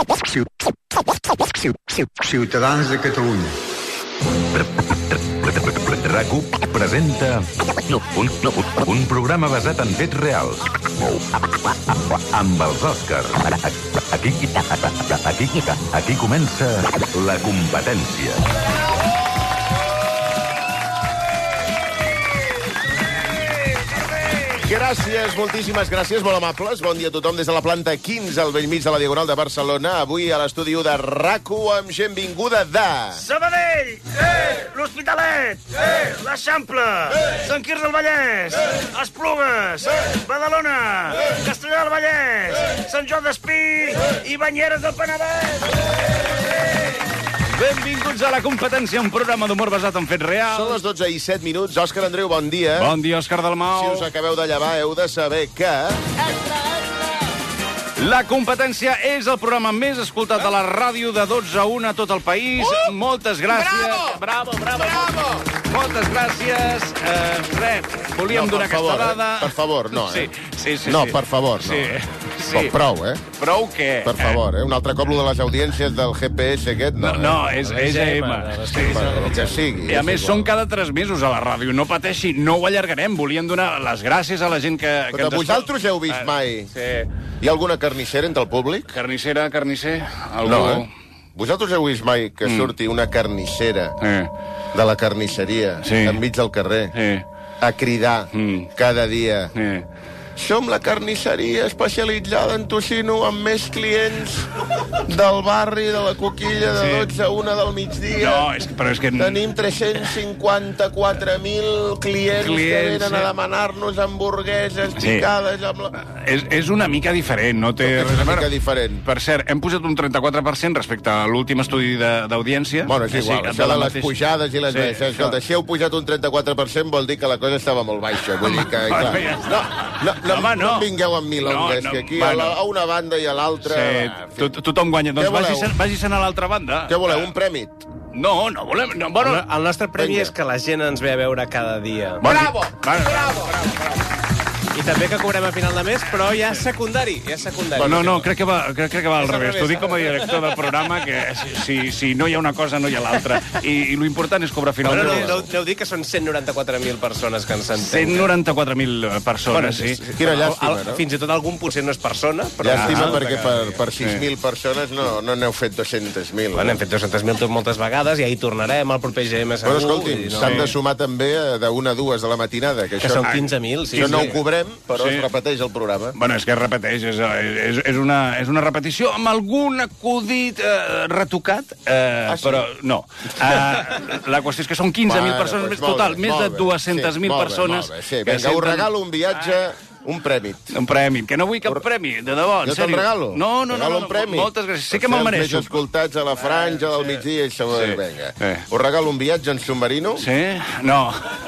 Ciutadans de Catalunya. RAC1 presenta un programa basat en fets reals amb els Òscars. Aquí comença La Competència. Gràcies, moltíssimes gràcies, molt amables. Bon dia a tothom des de la planta 15 al bell mig de la Diagonal de Barcelona. Avui a l'estudi de RAC1 amb gent vinguda de... Sabadell! L'Hospitalet! L'Eixample! Sant Quirze del Vallès! Esplugues! Badalona! Castellar del Vallès! Sant Joan d'Espí! I Banyeres del Penedès! Benvinguts a La Competència, un programa d'humor basat en fets reals. Són les 12 i 7 minuts. Òscar Andreu, bon dia. Bon dia, Òscar Dalmau. Si us acabeu de llevar, heu de saber que... La Competència és el programa més escoltat a la ràdio de 12 a 1 a tot el país. Moltes gràcies. Bravo! Moltes gràcies. Volíem donar aquesta dada. Per favor, no, Sí. No, per favor, no. Sí. Prou, Prou què? Per favor, Un altre cop, lo de les audiències del GPS aquest, no. No, és EGM. El que sigui. I a més, són cada 3 mesos a la ràdio. No pateixi, no ho allargarem. Volíem donar les gràcies a la gent que Però ens vosaltres heu vist mai... Sí. Hi ha alguna carnissera entre el públic? Carnisser? Algú... No, Vosaltres heu vist mai que surti una carnissera de la carnisseria enmig del carrer a cridar cada dia... Som la carnisseria especialitzada en tocino amb més clients del barri de la Coquilla de 12 a 1 del migdia. No, però és que... Tenim 354.000 clients que venen a demanar-nos hamburgueses picades amb la... És una mica diferent, no té... És una mica diferent. Per cert, hem posat un 34% respecte a l'últim estudi d'audiència. Bueno, és igual, això de les pujades i les baixes. Escolta, si heu pujat un 34% vol dir que la cosa estava molt baixa. Vull dir que... No em vingueu amb milongues, que aquí a una banda i a l'altra... Tothom guanya. Doncs vagi-se'n a l'altra banda. Què voleu, un premi? No volem... El nostre premi és que la gent ens ve a veure cada dia. Bravo! I també que cobrem a final de mes, però ja és secundari. No, crec que va al revés. T'ho dic com a director del programa, que si no hi ha una cosa, no hi ha l'altra. I l'important és cobrar a final de mes. No heu dit que són 194.000 persones que ens senten. 194.000 persones, sí. Quina llàstima, no? Fins i tot algun potser no és persona, però... Llàstima perquè per 6.000 persones no n'heu fet 200.000. Bueno, hem fet 200.000 moltes vegades i ahir tornarem al proper GM segur. Però escolti'm, s'han de sumar també de 1 a 2 de la matinada. Que són 15.000, sí. Això no ho cobrem, però es repeteix el programa. Bueno, és que es repeteix, és una repetició amb algun acudit retocat, però no. La qüestió és que són 15.000 persones més total, més de 200.000 persones. Sí, vinga, us regalo un viatge... Un premi. Un premi, que no vull cap premi, de debò, en sèrio. Jo te'n regalo? No, un premi. Moltes gràcies. Sé que me'l mereixo. Els més escoltats a la franja del migdia i això, vinga. Us regalo un viatge en submarino? Sí? No.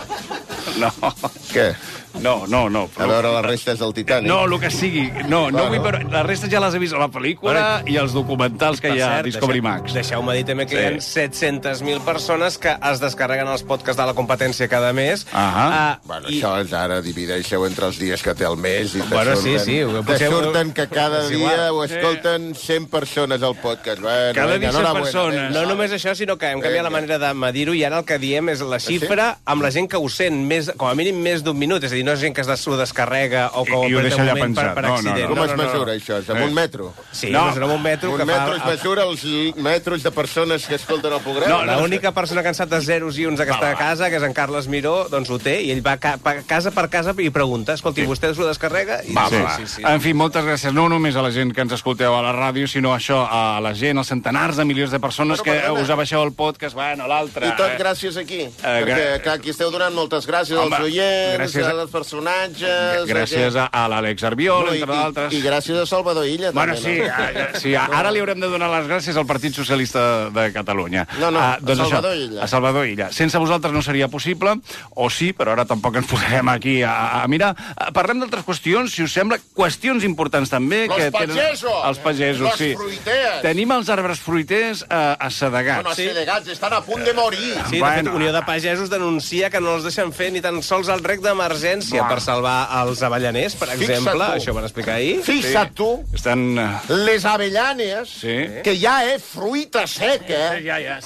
Què? No. A veure les restes del Titanic. No, el que sigui. No vull veure... Les restes ja les he vist a la pel·lícula i els documentals que hi ha a Discovery Max. Deixeu-me dir també que hi ha 700.000 persones que es descarreguen els podcasts de La Competència cada mes. Bueno, això és ara, divideixeu entre els dies que té el mes i te surten que cada dia ho escolten 100 persones al podcast. Cada dia 100 persones. No només això, sinó que hem canviat la manera de medir-ho i ara el que diem és la xifra amb la gent que ho sent com a mínim més d'un minut. És a dir, no és gent que s'ho descarrega o que ho apreta un moment per accident. Com es mesura això? És amb un metro? Sí, és amb un metro. Un metro es mesura els metres de persones que escolten el programa? No, l'única persona que en sap de zeros i uns d'aquesta casa, que és en Carles Miró, doncs ho té, i ell va casa per casa i pregunta, escolti, vostè s'ho descarrega? Sí. En fi, moltes gràcies, no només a la gent que ens escolteu a la ràdio, sinó això, a la gent, als centenars de milions de persones que us abaixeu el podcast, l'altre... I tot gràcies aquí, perquè aquí esteu donant moltes gràcies als oients, als personatges... Gràcies a l'Àlex Arbiol, entre d'altres. I gràcies a Salvador Illa, també. Bueno, sí, ara li haurem de donar les gràcies al Partit Socialista de Catalunya. A Salvador Illa. A Salvador Illa. Sense vosaltres no seria possible, o sí, però ara tampoc ens posarem aquí a mirar. Parlem d'altres qüestions, si us sembla, qüestions importants també. Els pagesos, sí. Les fruiteres. Tenim els arbres fruiters assedegats. Bueno, assedegats, estan a punt de morir. Sí, de fet, Unió de Pagesos denuncia que no els deixen fer ni tan sols el rec d'emergència d'emergència per salvar els avellaners, per exemple. Això ho van explicar ahir. Fixa't tu, les avellanes, que ja és fruita seca,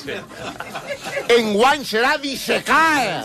enguany serà dissecada.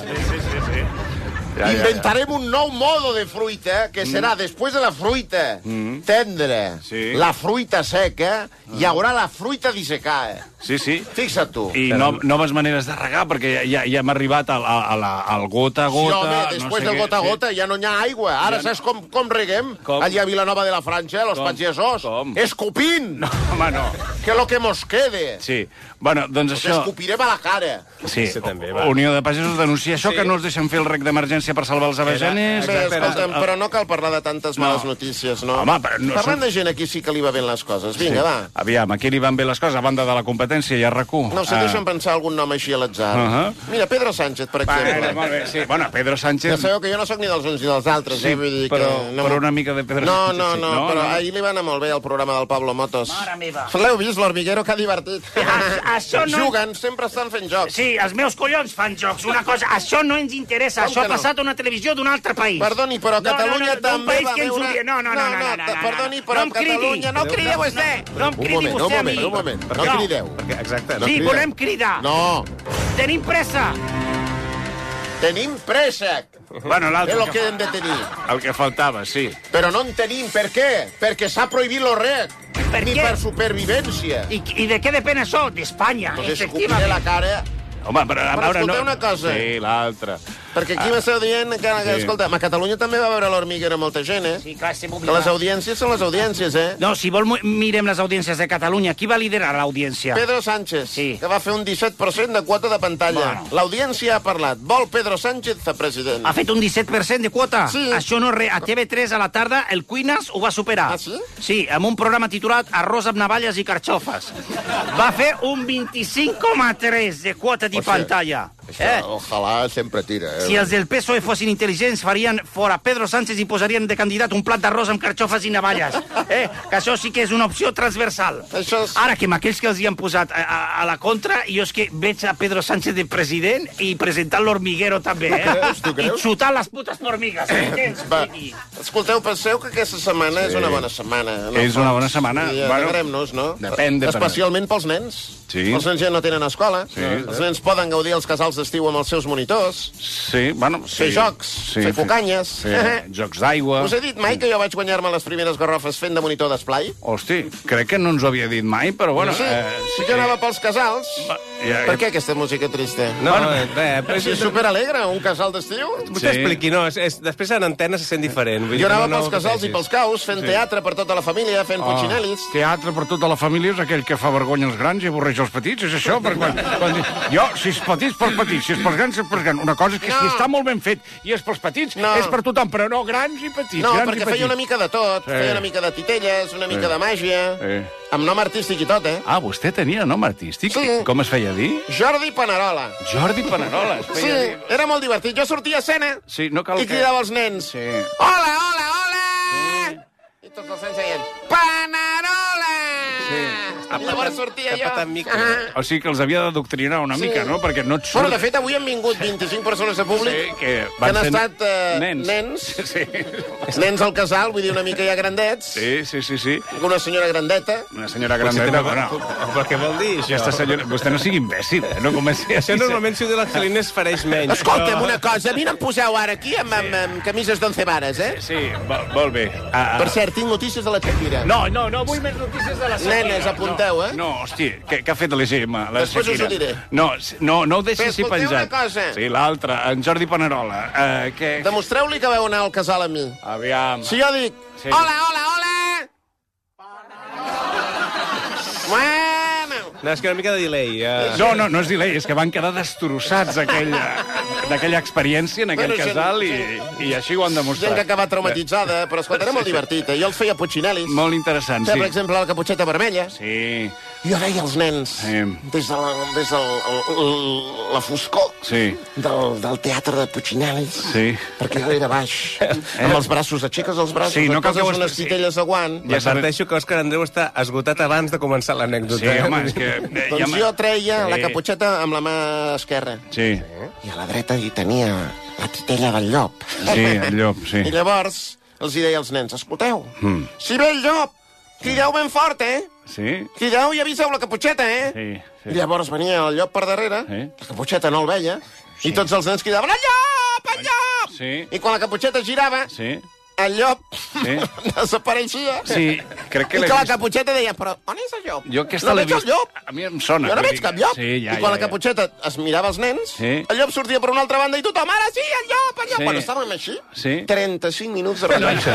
Inventarem un nou modo de fruita, que serà, després de la fruita tendra, la fruita seca, hi haurà la fruita dissecada. Sí. Fixa't tu. I noves maneres de regar, perquè ja hem arribat al gota a gota... Sí, home, després del gota a gota ja no hi ha aigua. Ara saps com reguem? Allà a Vilanova de la Franja, los pagesos, escupint! No, home, no. Que lo que mos quede. Sí. Bueno, doncs això... Escupirem a la cara. Sí, Unió de Pagesos denuncia això, que no es deixen fer el rec d'emergència per salvar els avellaners. Bé, escolta'm, però no cal parlar de tantes males notícies, no? Home, però no... Parlant de gent aquí sí que li va bé les coses. Vinga, va. Aviam, a qui li van bé les coses, a banda de la competència i a RAC1? No sé, deixa'm pensar algun nom així a l'atzar. Mira, Pedro Sánchez, per exemple. Molt bé, sí. Bueno, Pedro Sánchez... Ja sabeu que jo no sóc ni dels uns ni dels altres, sí, vull dir que... Però una mica de Pedro Sánchez... No, però ahir li va anar molt bé el programa del Pablo Motos. Mare meva. L'heu vist, l'Hormiguero, que ha divertit. Això no... Juguen, sempre estan fent jocs. Sí, els meus collons fan jocs. Una cosa, això no ens interessa. Això ha passat a una televisió d'un altre país. Perdoni, però Catalunya també va veure... No. Perdoni, però Catalunya... No crideu vostè! No em cridi vostè a mi. Un moment, no crideu. Exacte. Sí, volem cridar. No. Tenim pressa. Tenim pressa. Bueno, és el que hem de tenir. El que faltava, sí. Però no en tenim. Per què? Perquè s'ha prohibit lo rec. Ni per supervivència. I de què depèn això? D'Espanya, efectivament. La cara... Home, però escolteu una cosa. Sí, l'altra. Perquè aquí m'esteu dient que, escolta, a Catalunya també va veure l'Hormiguero molta gent, Sí, clar, que les audiències són les audiències, No, si vol mirem les audiències de Catalunya. Qui va liderar l'audiència? Pedro Sánchez, que va fer un 17% de quota de pantalla. Bueno. L'audiència ha parlat. Vol Pedro Sánchez de president. Ha fet un 17% de quota? Sí. Això no és res. A TV3 a la tarda, el Cuines ho va superar. Ah, sí? Sí, amb un programa titulat Arròs amb navalles i carxofes. Va fer un 25,3 de quota de pantalla. Això, ojalà sempre tira. Si els del PSOE fossin intel·ligents, farien fora Pedro Sánchez i posarien de candidat un plat d'arròs amb carxofes i navalles. Que això sí que és una opció transversal. Ara, que amb aquells que els hi han posat a la contra, jo és que veig a Pedro Sánchez de president i presentant l'Hormiguero també, I xutar les putes formigues. Escolteu, penseu que aquesta setmana és una bona setmana. És una bona setmana. Alegrem-nos, no? Depèn. Especialment pels nens. Els nens ja no tenen escola. Els nens poden gaudir els casals d'estiu amb els seus monitors. Fer jocs, fer cucanyes. Jocs d'aigua. Us he dit mai que jo vaig guanyar-me les primeres garrofes fent de monitor d'esplai? Hosti, crec que no ens ho havia dit mai, però bueno... Sí que anava pels casals. Per què aquesta música trista? No, res. És superalegre, un casal d'estiu. Vostè expliqui, no, després en antena se sent diferent. Jo anava pels casals i pels caus, fent teatre per tota la família, fent putxinel·lis. Teatre per tota la família és aquell que fa vergonya als grans i avorreix els petits, és això? Jo, si és petits, pels petits, si és pels grans, és pels grans. Una cosa és que si està molt ben fet i és pels petits, és per tothom, però no grans i petits. No, perquè feia una mica de tot. Feia una mica de titelles, una mica de màgia, amb nom artístic i tot, Ah, vostè tenia nom artístic? Sí. Com es feia dir? Jordi Panerola. Jordi Panerola, es feia dir. Sí, era molt divertit. Jo sortia a escena i cridava als nens. Hola, hola, hola! I tots els nens deien, Panerola! I llavors sortia jo. O sigui que els havia d'adoctrinar una mica, no? Perquè no et surt... Bueno, de fet, avui han vingut 25 persones de públic que han estat nens. Nens al casal, vull dir, una mica ja grandets. Sí. Una senyora grandeta. Una senyora grandeta, bueno. Però què vol dir, això? Aquesta senyora... Vostè no sigui imbècil, no comenci a... Això normalment, si ho diu l'Angelina, es fareix menys. Escolta'm una cosa, a mi no em poseu ara aquí amb camises d'11 vares, Sí, molt bé. Per cert, tinc notícies de la Shakira. No vull més notícies de la Shakira. Nenes, apunteu, No, hosti, què ha fet l'EGM? Després us ho diré. No ho deixi així penjat. Escolteu una cosa. Sí, l'altra, en Jordi Panerola. Demostreu-li que vau anar al casal amb mi. Aviam. Si jo dic, hola, hola, hola! Bueno... No, és que una mica de delay. No és delay, és que van quedar destrossats d'aquella experiència en aquell casal i així ho han demostrat. Gent que ha acabat traumatitzada, però escolta, era molt divertit. Jo els feia putxinel·lis. Molt interessant, Per exemple, la caputxeta vermella. Sí. Jo veia els nens des de la foscor del teatre de Puccinellis, perquè jo era baix, amb els braços, aixeques els braços, et poses unes titelles de guant. Ja adverteixo que Òscar Andreu està esgotat abans de començar l'anècdota. Sí, home, és que... Doncs jo treia la caputxeta amb la mà esquerra. Sí. I a la dreta hi tenia la titella del llop. Sí, el llop, sí. I llavors els hi deia als nens, escolteu, si ve el llop, crideu ben fort, Sí. Crideu i aviseu la caputxeta, Sí. I llavors venia el llop per darrere, la caputxeta no el veia, i tots els nens cridaven, el llop, el llop! Sí. I quan la caputxeta girava, el llop desapareixia. Sí, crec que I que la caputxeta deia, però on és el llop? Jo aquesta l'he vist. A mi em sona. Jo no veig cap llop. Sí, I quan la caputxeta es mirava els nens, el llop sortia per una altra banda i tothom, ara sí, el llop, el llop. Quan estàvem així, 35 minuts de rellotge.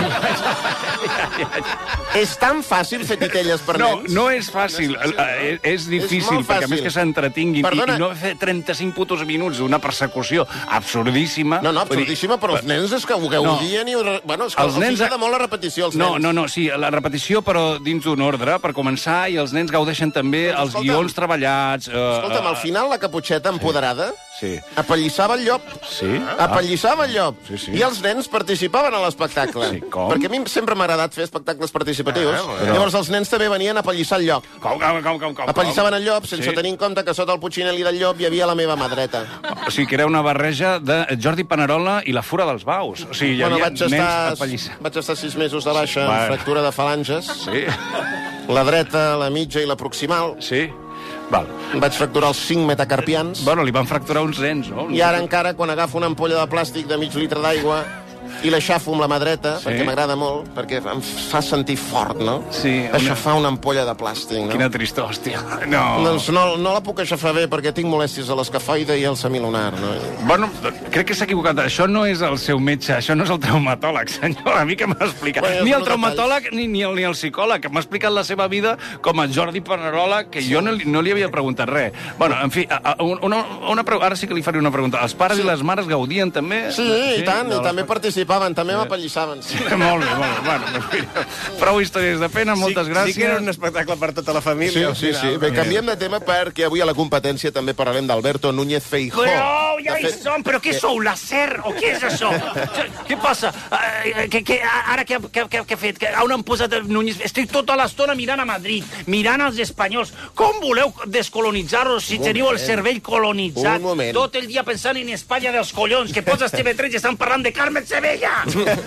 És tan fàcil fer titelles per nens? No és fàcil. És difícil, perquè a més que s'entretinguin i no fer 35 putos minuts d'una persecució absurdíssima. No, absurdíssima, però els nens és que ho gaudien i... Bueno, és que els nens agrada molt la repetició, els nens. No, sí, la repetició, però dins d'un ordre, per començar, i els nens gaudeixen també els guions treballats... Escolta'm, al final la caputxeta empoderada apallissava el llop. Sí? Apallissava el llop. Sí. I els nens participaven a l'espectacle. Sí, com? Perquè a mi sempre m'ha agradat fer espectacles participatius. Llavors els nens també venien a apallissar el llop. Com? Apallissaven el llop, sense tenir en compte que sota el Puccinelli del llop hi havia la meva mà dreta. O sigui, que era una barreja de Jordi Panerola i la Fura dels Baus. O sigui, hi havia nens apallissant. Vaig estar 6 mesos de baixa amb fractura de falanges. Sí. La dreta, la mitja i la proximal. Sí. Val. Vaig fracturar els 5 metacarpians. Bueno, li van fracturar uns nens, no? I ara encara, quan agafo una ampolla de plàstic de mig litre d'aigua i l'aixafo amb la mà dreta, perquè m'agrada molt, perquè em fa sentir fort, no? Sí. Aixafar una ampolla de plàstic, no? Quina tristor, hòstia. No. Doncs no la puc aixafar bé, perquè tinc molèsties a l'escafoide i al semilunar, no? Bueno, crec que s'ha equivocat. Això no és el seu metge, això no és el traumatòleg, senyor. A mi que m'ha explicat. Ni el traumatòleg ni el psicòleg, que m'ha explicat la seva vida com a Jordi Panerola, que jo no li havia preguntat res. Bueno, en fi, ara sí que li faré una pregunta. Els pares i les mares gaudien també? Sí, i tant, i també participaven, també m'apallissaven. Molt bé. Bueno, prou històries de pena, moltes gràcies. Sí que era un espectacle per tota la família. Sí. Bé, canviem de tema perquè avui a la competència també parlarem d'Alberto Núñez Feijóo. Però ja hi som, però què sou, la SER o què és això? Què passa? Ara què ha fet? On han posat el Núñez? Estic tota l'estona mirant a Madrid, mirant els espanyols. Com voleu descolonitzar-los si teniu el cervell colonitzat? Tot el dia pensant en Espanya dels collons, que poses TV3 i estan parlant de Carmen Sevilla.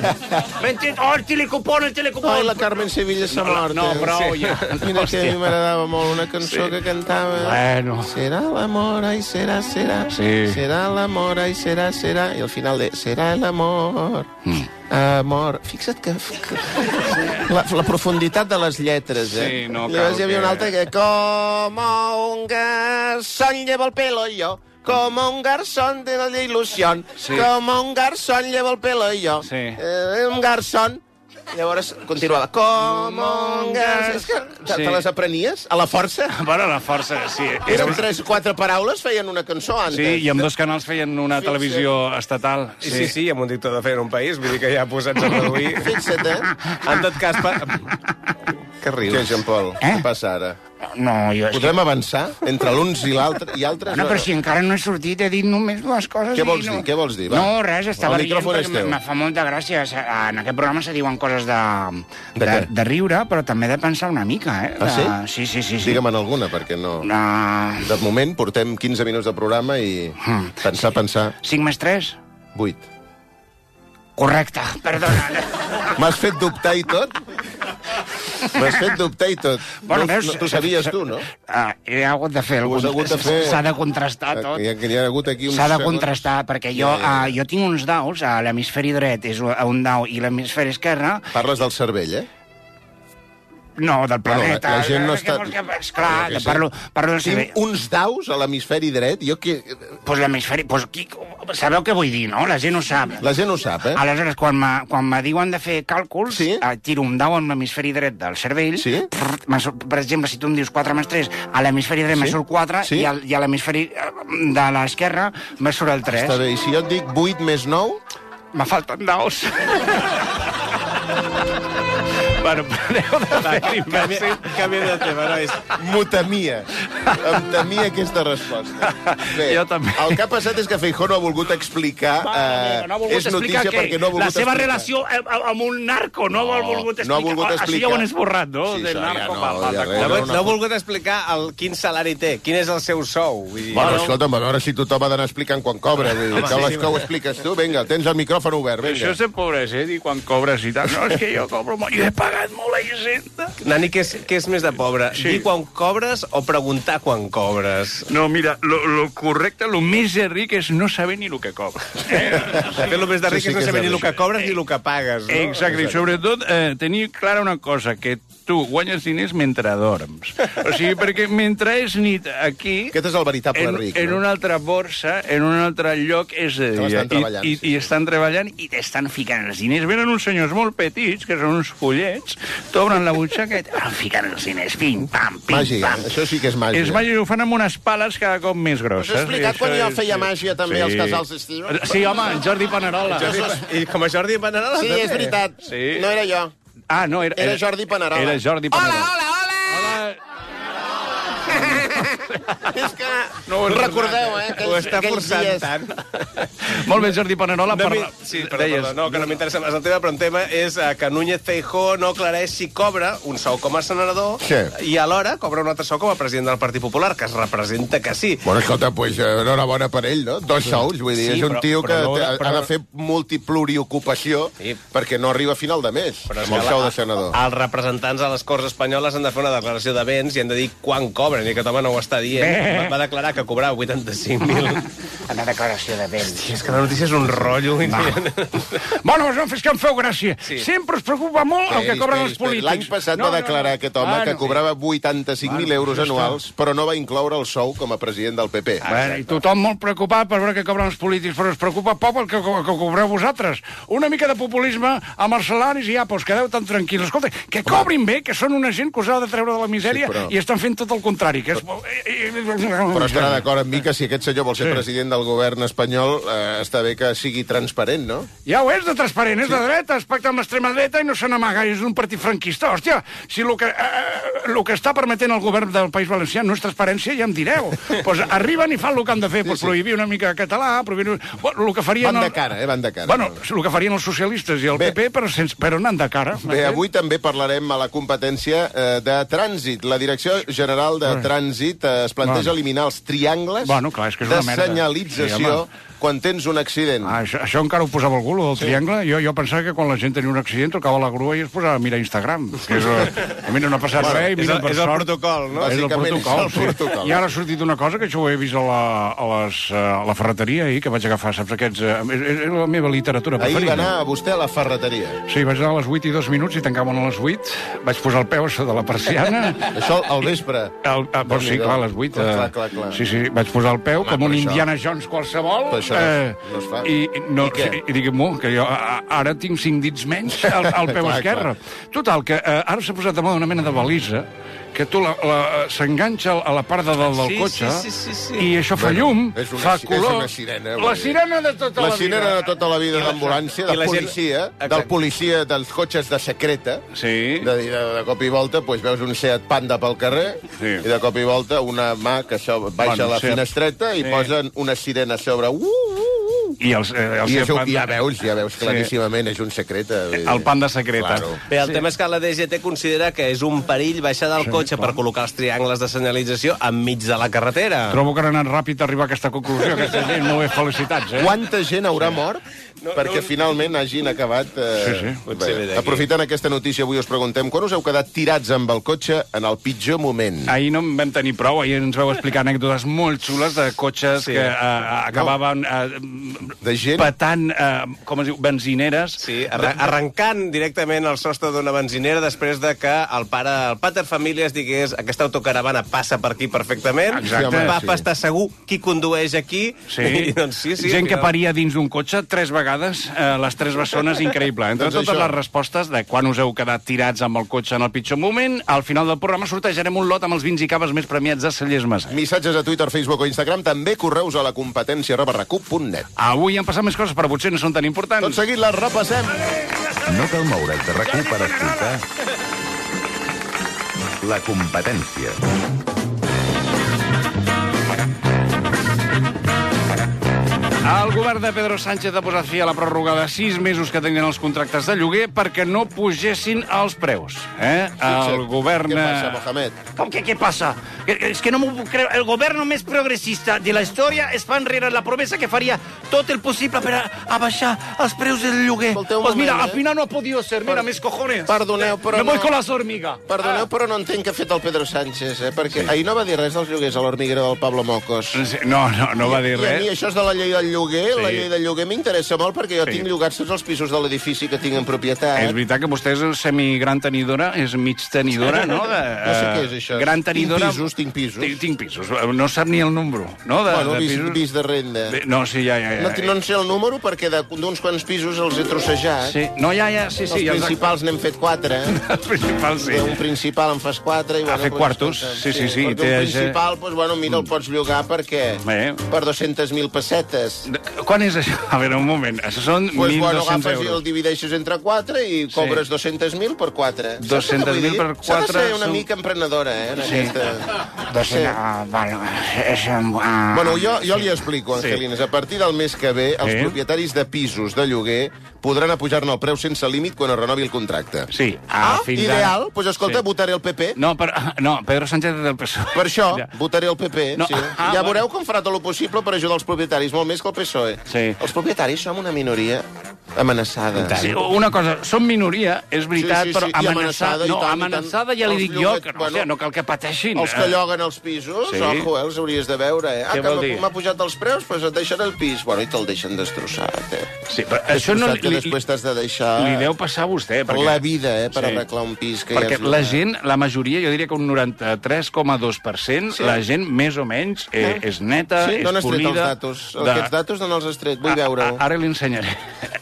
El telecupón. Ai, la Carmen Sevilla s'ha mort. No, prou, ja. Mira que a mi m'agradava molt una cançó que cantava. Bueno. Serà l'amor, ai, serà. Serà l'amor, ai, serà. I al final de serà l'amor. Amor. Fixa't que... La profunditat de les lletres, Sí, no cal. Llavors hi havia una altra que... Como un garzón llevo el pelo yo. Como un garzón de la ilusión. Como un garzón llevo el pelo yo. Un garzón. Llavors continuava. Como un garzón. Te les aprenies? A la força? Bueno, a la força, sí. Eren 3 o 4 paraules, feien una cançó antes. Sí, i amb 2 canals feien una televisió estatal. Sí, i amb un dictador feien un país, vull dir que ja posats a reduir... Fixa't, En tot cas... Que rius? Què, Jean-Paul? Què passa ara? No, jo... Podrem avançar entre l'uns i l'altre i altres? No, però si encara no he sortit, he dit només 2 coses. Què vols dir? Va. No, res, estava El rient micròfon és perquè teu. me fa molta gràcia. En aquest programa se diuen coses de riure, però també de pensar una mica, Ah, sí? Sí. Digue'm alguna, perquè no... De moment portem 15 minuts de programa i pensar... 5 més 3? 8. Correcte, perdona. M'has fet dubtar i tot? M'has fet dubtar i tot. Bueno, veus... Tu sabies tu, no? He hagut de fer algun... S'ha de contrastar tot. Hi ha hagut aquí uns... S'ha de contrastar, perquè jo tinc uns daus, a l'hemisferi dret és un dau i l'hemisferi esquerre... Parles del cervell, No, del planeta. La gent no està... Esclar, parlo del cervell. Tinc uns daus a l'hemisferi dret, jo que... Pues l'hemisferi... Sabeu què vull dir, no? La gent ho sap. La gent ho sap, Aleshores, quan me diuen de fer càlculs, tiro un dau amb l'hemisferi dret del cervell, per exemple, si tu em dius 4 més 3, a l'hemisferi dret me surt 4 i a l'hemisferi de l'esquerra me surt el 3. Està bé, i si jo et dic 8 més 9... Me falten daus. Bueno, preneu de fer imbècil. Canviem de tema, nois. M'ho temia. Em temia aquesta resposta. Bé, jo també. El que ha passat és que Feijóo no ha volgut explicar... és notícia perquè no ha volgut explicar. La seva explicar. relació amb un narco no ho ha volgut explicar. No ha volgut explicar. Així ja ho han esborrat, no? Sí, Del això ja narco. No ha volgut explicar quin salari té, quin és el seu sou. Vull dir, Bueno, escolta'm, a veure si tothom ha d'anar explicant quan cobra. Vull dir, que ho expliques tu? Vinga, tens el micròfon obert, vinga. Això és de pobres, dir quan cobres i tal. No, és que jo cobro molt. Jo he pagat molt la hisenda. Nani, què és més de pobre? Sí. Dir quan cobres o preguntar quan cobres? No, mira, lo correcte, lo més de ric és no saber ni el que cobres. De fet, el més de ric és no saber ni el que cobres ni el que pagues. No? Exacte, i sobretot tenir clara una cosa, que tu guanyes diners mentre dorms. O sigui, perquè mentre és nit aquí... Aquest és el veritable ric, en una altra borsa, en un altre lloc, és de dia. I estan treballant i t'estan ficant els diners. Venen uns senyors molt petits, que són uns follets, t'obren la butxaca i t'han ficant els diners. Pim, pam, pim, màgia, pam. això sí que és màgia. És màgia, ho fan amb unes pales cada cop més grosses. Us he explicat quan jo feia màgia també als casals d'estiu? Sí, home, en Jordi Panerola. I com a Jordi Panerola? Sí, és veritat. Sí. No era jo. Ah, no, era Jordi Panerola. Era Jordi Panerola. Hola! És que no recordeu, Ho està forçant dies. tant. Molt bé, Jordi Panerola. Sí, perdó, no, que no m'interessa més el tema, però un tema és que Núñez Feijóo no aclareix si cobra un sou com a senador i alhora cobra un altre sou com a president del Partit Popular, que es representa que sí. Bueno, escolta, pues, enhorabona per ell, no? 2 sous, vull dir, és un tio que ha de fer multipluriocupació perquè no arriba a final de mes amb el sou de senador. Els representants a les Corts Espanyoles han de fer una declaració de béns i han de dir quan cobren, i aquest home no ho està dient. Va declarar que cobrava 85.000. Una declaració de béns. Hòstia, és que la notícia és un rotllo. Bueno, és que em feu gràcia. Sempre es preocupa molt el que cobren els polítics. L'any passat va declarar aquest home que cobrava 85.000 euros anuals, però no va incloure el sou com a president del PP. I tothom molt preocupat per veure què cobren els polítics, però es preocupa poc el que cobreu vosaltres. Una mica de populisme amb els salaris i ja, doncs quedeu tan tranquils. Escolta, que cobrin bé, que són una gent que us ha de treure de la misèria i estan fent tot el contrari, que és... Però estarà d'acord amb mi que si aquest senyor vol ser president del govern espanyol, està bé que sigui transparent, no? Ja ho és de transparent, és de dreta, es pacta amb l'extrema dreta i no se n'amaga, és un partit franquista. Hòstia, si el que està permetent el govern del País Valencià no és transparència, ja em direu. Doncs arriben i fan el que han de fer, prohibir una mica català, prohibir... El que farien... Van de cara, van de cara. Bueno, el que farien els socialistes i el PP, però anant de cara. Bé, avui també parlarem a la competència de trànsit. La Direcció General de Trànsit es planteja eliminar els triangles de senyalització quan tens un accident. Això encara ho posava algú, el del triangle. Jo pensava que quan la gent tenia un accident tocava la grua i es posava a mirar Instagram. Mira, no ha passat res. És el protocol, no? És el protocol. I ara ha sortit una cosa que això ho he vist a la ferreteria ahir, que vaig agafar, saps, aquests... És la meva literatura preferida. Ahir va anar vostè a la ferreteria. Sí, vaig anar a les 8:02, i tancaven a les 8. Vaig posar el peu a sota la persiana. Això al vespre. Sí, clar, a les 8. Clar. Sí, vaig posar el peu com un Indiana Jones qualsevol. No es fa. I diguem-ho, que jo ara tinc 5 dits menys al peu esquerre. Total, que ara s'ha posat de moda una mena de balisa que tu s'enganxa a la part de dalt del cotxe i això fa llum, fa color. És una sirena. La sirena de tota la vida. La sirena de tota la vida d'ambulància, de policia, del policia dels cotxes de secreta. Sí. De cop i volta, veus un Seat Panda pel carrer i de cop i volta una mà que baixa a la finestreta i posen una sirena a sobre. I ja veus claríssimament, és un secreta. El Panda secreta. Bé, el tema és que la DGT considera que és un perill baixar del cotxe per col·locar els triangles de senyalització enmig de la carretera. Trobo que han anat ràpid a arribar a aquesta conclusió. Aquesta gent, molt bé, felicitats. Quanta gent haurà mort perquè finalment hagin acabat... Aprofitant aquesta notícia, avui us preguntem quan us heu quedat tirats amb el cotxe en el pitjor moment? Ahir no en vam tenir prou, ahir ens vau explicar anècdotes molt xules de cotxes que acabaven petant, com es diu, benzineres. Sí, arrencant directament el sostre d'una benzinera després de que el pater famílies digués aquesta autocaravana passa per aquí perfectament. Exacte. Papa està segur qui condueix aquí. Sí. Gent que paria dins d'un cotxe 3 vegades, les 3 bessones, increïble. Entre totes les respostes de quan us heu quedat tirats amb el cotxe en el pitjor moment, al final del programa sortejarem un lot amb els vins i caves més premiats de Cellers Masset. Missatges a Twitter, Facebook o Instagram, també correus a la competència @recup.net. Avui han passat més coses, però potser no són tan importants. Tot seguit les repassem. No cal moure's de RAC1 per escoltar La Competència. El govern de Pedro Sánchez ha posat fi a la pròrroga de 6 mesos que tenien els contractes de lloguer perquè no pugessin els preus. El govern... Què passa, Mohamed? Com que què passa? És que no m'ho puc creure. El govern més progressista de la història es fa enrere la promesa que faria tot el possible per a baixar els preus del lloguer. Pues mira, al final no ha podido ser. Mira, mis cojones. Perdoneu, però Me voy con las hormigas. Perdoneu, però no entenc què ha fet el Pedro Sánchez, perquè ahir no va dir res dels lloguers a l'hormiguera del Pablo Mocos. No va dir res. I a mi això és de la llei del lloguer, la llei del lloguer m'interessa molt perquè jo tinc llogats tots els pisos de l'edifici que tinc en propietat. És veritat que vostè és semigran tenidora, és mig tenidora, no? No sé què és això. Gran tenidora... Tinc pisos. Tinc pisos. No sap ni el número, no? Vis de renda. No, sí, ja. No en sé el número perquè d'uns quants pisos els he trossejat. Sí, no, ja, sí. Els principals n'hem fet 4. Els principals, sí. Un principal en fas 4. Ha fet quartos, sí. Perquè un principal, mira, el pots llogar perquè... Per 200.000 pessetes. Quan és això? A veure, un moment. Això són 1.200 agafes i el divideixes entre 4 i cobres 200.000 per 4. 200.000 per 4... S'ha de ser una mica emprenedora, en aquesta... Bueno, jo li explico, Angelines. A partir del mes que ve, els propietaris de pisos de lloguer podran apujar-ne el preu sense límit quan es renovi el contracte. Sí. Ideal? Doncs escolta, votaré el PP. No, Pedro Sánchez és del PSOE. Per això, votaré el PP. Ja veureu com farà tot el possible per ajudar els propietaris, molt més que el PSOE. Els propietaris som una minoria amenaçada. Sí, una cosa, som minoria, és veritat, però amenaçada... No, amenaçada ja li dic jo, que no cal que pateixin. Els que lloguen els pisos, ojo, els hauries de veure. Què vol dir? M'ha pujat els preus, doncs et deixen el pis. Bueno, i te'l deixen destrossat, Sí, però això no... Després t'has de deixar... Li deu passar a vostè, perquè... La vida, per arreglar un pis que perquè la gent, la majoria, jo diria que un 93,2%, la gent més o menys és neta, és polida... D'on has tret els datos? Aquests datos d'on els has tret? Vull veure-ho. Ara li ensenyaré.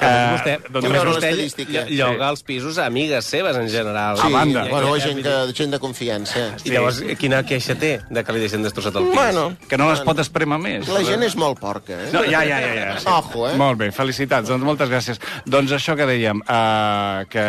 Vostè lloga els pisos a amigues seves, en general. A banda. Bueno, gent de confiança. I llavors, quina queixa té de que li deixen destrossat el pis? Bueno, que no les pot esprémer més. La gent és molt porca, No, ja. Ojo, Molt bé, felicitats. Doncs moltes gràcies. Doncs això que dèiem, que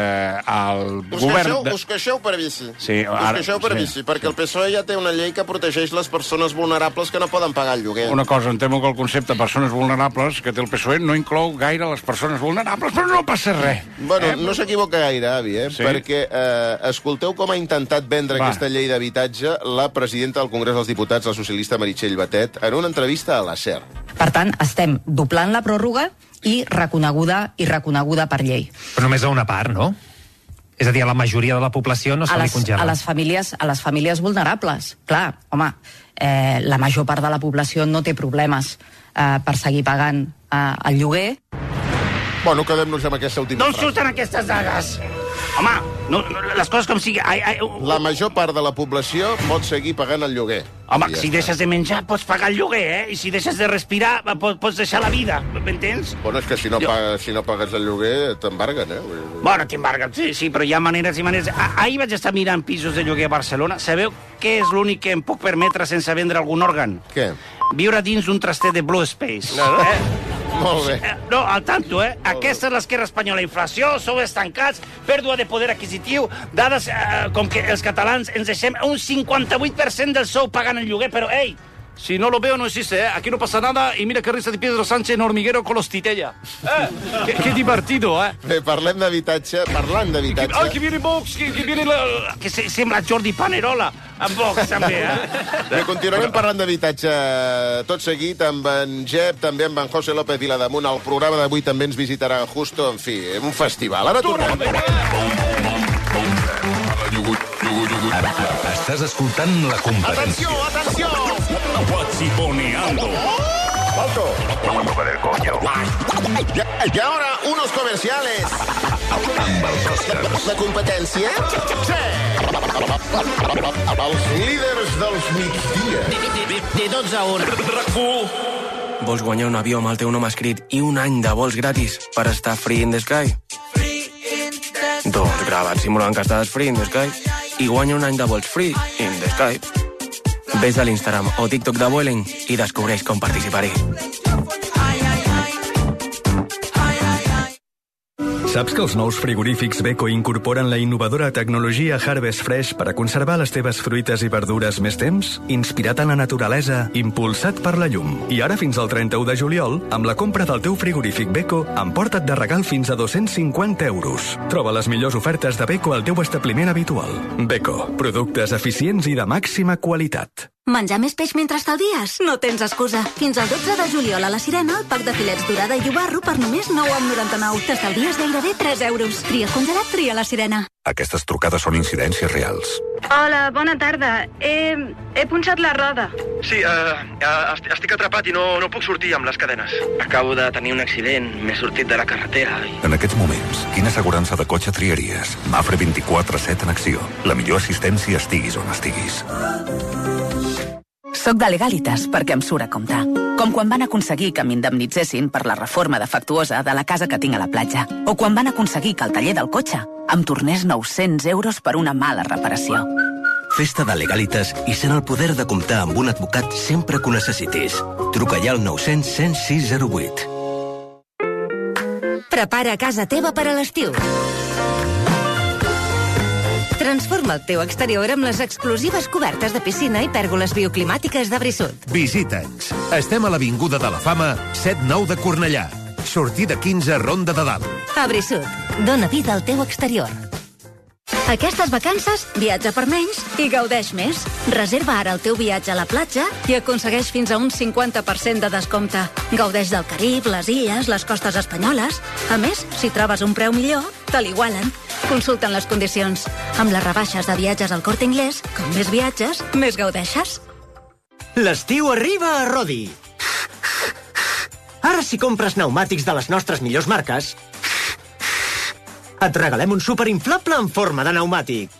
el govern... Us queixeu per bici. Sí, us queixeu per bici, perquè el PSOE ja té una llei que protegeix les persones vulnerables que no poden pagar el lloguer. Una cosa, em temo que el concepte de persones vulnerables que té el PSOE no inclou gaire les persones vulnerables, però no passa res. Bueno, no s'equivoca gaire, avi, perquè escolteu com ha intentat vendre aquesta llei d'habitatge la presidenta del Congrés dels Diputats, la socialista Meritxell Batet, en una entrevista a la SER. Per tant, estem doblant la pròrroga i reconeguda per llei. Però només a una part, no? És a dir, a la majoria de la població no se li congela. A les famílies vulnerables. Clar, home, la major part de la població no té problemes per seguir pagant el lloguer. Bueno, quedem-nos amb aquesta última frase. D'on surten aquestes dades? Home, les coses com sigui... La major part de la població pot seguir pagant el lloguer. Home, si deixes de menjar, pots pagar el lloguer, I si deixes de respirar, pots deixar la vida, m'entens? Bueno, és que si no pagues el lloguer, t'embarguen, Bueno, t'embarguen, sí, però hi ha maneres i maneres. Ahir vaig estar mirant pisos de lloguer a Barcelona. Sabeu què és l'únic que em puc permetre sense vendre algun òrgan? Què? Viure dins un traster de Blue Space. Molt bé. No, al tanto, Aquesta és l'esquerra espanyola. Inflació, sou estancats, pèrdua de poder adquisitiu, dades com que els catalans ens deixem un 58% del sou pagant el lloguer, però, ei, si no lo veo, no existe, Aquí no pasa nada, y mira que risa de Pedro Sánchez en hormiguero con los titella. Qué divertido, Bé, parlant d'habitatge. Ai, que viene Vox, que viene que sembla Jordi Panerola, amb Vox, també, Bé, continuarem parlant d'habitatge tot seguit amb en Jep, també amb en José López Vilademunt. El programa d'avui també ens visitarà Justo, en fi, un festival. Ara tornem. Estàs escoltant La Competència. Atenció! Guachiponeando. Alto. Bomba del coño. Y ahora, unos comerciales. Amb els Oscars. La competència? Sí! Els líders dels migdia. De 12 a 1. Vols guanyar un avió amb el teu nom escrit i un any de vols gratis per estar free in the sky? Doncs grava't simulant que estàs free in the sky i guanya un any de vols free in the sky. Ves a l'Instagram o TikTok de Vueling i descobreix com participar-hi. Saps que els nous frigorífics Beko incorporen la innovadora tecnologia Harvest Fresh per a conservar les teves fruites i verdures més temps? Inspirat en la naturalesa, impulsat per la llum. I ara fins al 31 de juliol, amb la compra del teu frigorífic Beko, emporta't de regal fins a 250 euros. Troba les millors ofertes de Beko al teu establiment habitual. Beko, productes eficients i de màxima qualitat. Menjar més peix mentre estalvies? No tens excusa. Fins al 12 de juliol a la Sirena, el pack de filets dorada i llobarro per només 9,99. T'estalvies gairebé 3 euros. Tria congelat, tria la Sirena. Aquestes trucades són incidències reals. Hola, bona tarda. He punxat la roda. Sí, estic atrapat i no puc sortir amb les cadenes. Acabo de tenir un accident, m'he sortit de la carretera i... En aquests moments, quina assegurança de cotxe triaries? Mafre 24/7 en acció. La millor assistència estiguis on estiguis. Soc de Legalitas perquè em surt a compte. Com quan van aconseguir que m'indemnitzessin per la reforma defectuosa de la casa que tinc a la platja. O quan van aconseguir que el taller del cotxe em tornés 900 euros per una mala reparació. Festa de Legalitas i sent el poder de comptar amb un advocat sempre que ho necessitis. Truca ja al 900 106 08. Prepara casa teva per a l'estiu. Transforma el teu exterior amb les exclusives cobertes de piscina i pèrgoles bioclimàtiques de Brissot. Visita'ns. Estem a l'Avinguda de la Fama, 7-9 de Cornellà. Sortida 15, Ronda de Dalt. A Brissot, dona vida al teu exterior. Aquestes vacances, viatja per menys i gaudeix més. Reserva ara el teu viatge a la platja i aconsegueix fins a un 50% de descompte. Gaudeix del Carib, les illes, les costes espanyoles. A més, si trobes un preu millor, te l'igualen. Consulta'n les condicions. Amb les rebaixes de viatges al Corte Inglés, com més viatges, més gaudeixes. L'estiu arriba a Rodi. Ara, si compres pneumàtics de les nostres millors marques, et regalem un superinflable en forma de pneumàtic.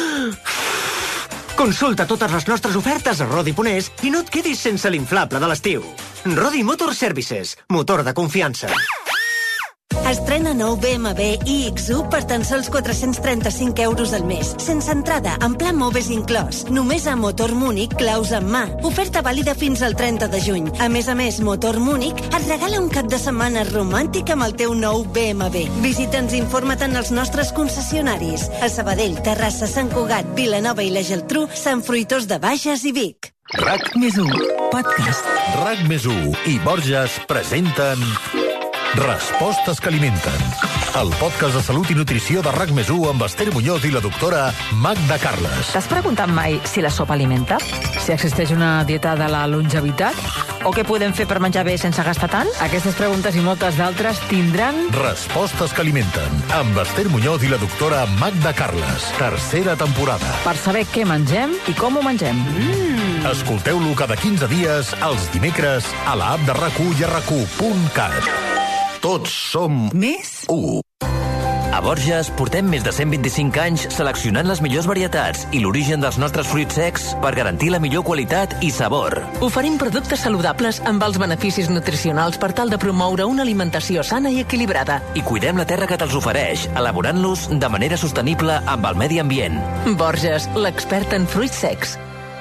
Consulta totes les nostres ofertes a Rodi Ponés i no et quedis sense l'inflable de l'estiu. Rodi Motor Services, motor de confiança. Estrena nou BMW iX1 per tan sols 435 euros al mes. Sense entrada, en pla Moves inclòs. Només a Motor Múnich, claus en mà. Oferta vàlida fins al 30 de juny. A més, Motor Múnich et regala un cap de setmana romàntic amb el teu nou BMW. Visita'ns i informa't en els nostres concessionaris. A Sabadell, Terrassa, Sant Cugat, Vilanova i la Geltrú, Sant Fruitós de Bages i Vic. RAC+1, podcast. RAC+1 i Borges presenten Respostes que alimenten. El podcast de salut i nutrició de RAC+1 amb Esther Muñoz i la doctora Magda Carles. T'has preguntat mai si la sopa alimenta? Si existeix una dieta de la longevitat? O què podem fer per menjar bé sense gastar tant? Aquestes preguntes i moltes d'altres tindran... Respostes que alimenten. Amb Esther Muñoz i la doctora Magda Carles. Tercera temporada. Per saber què mengem i com ho mengem. Escolteu-lo cada 15 dies, els dimecres, a l'app de RAC1 i a RAC1.cat. Tots som més 1. A Borges portem més de 125 anys seleccionant les millors varietats i l'origen dels nostres fruits secs per garantir la millor qualitat i sabor. Oferim productes saludables amb els beneficis nutricionals per tal de promoure una alimentació sana i equilibrada. I cuidem la terra que te'ls ofereix, elaborant-los de manera sostenible amb el medi ambient. Borges, l'expert en fruits secs.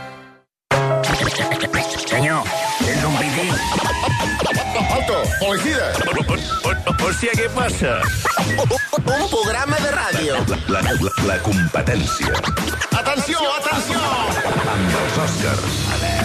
Senyor, tens un piti? Alto, policía. Hòstia, què passa? Un programa de ràdio. La competència. Atenció, atenció! Amb els Oscars.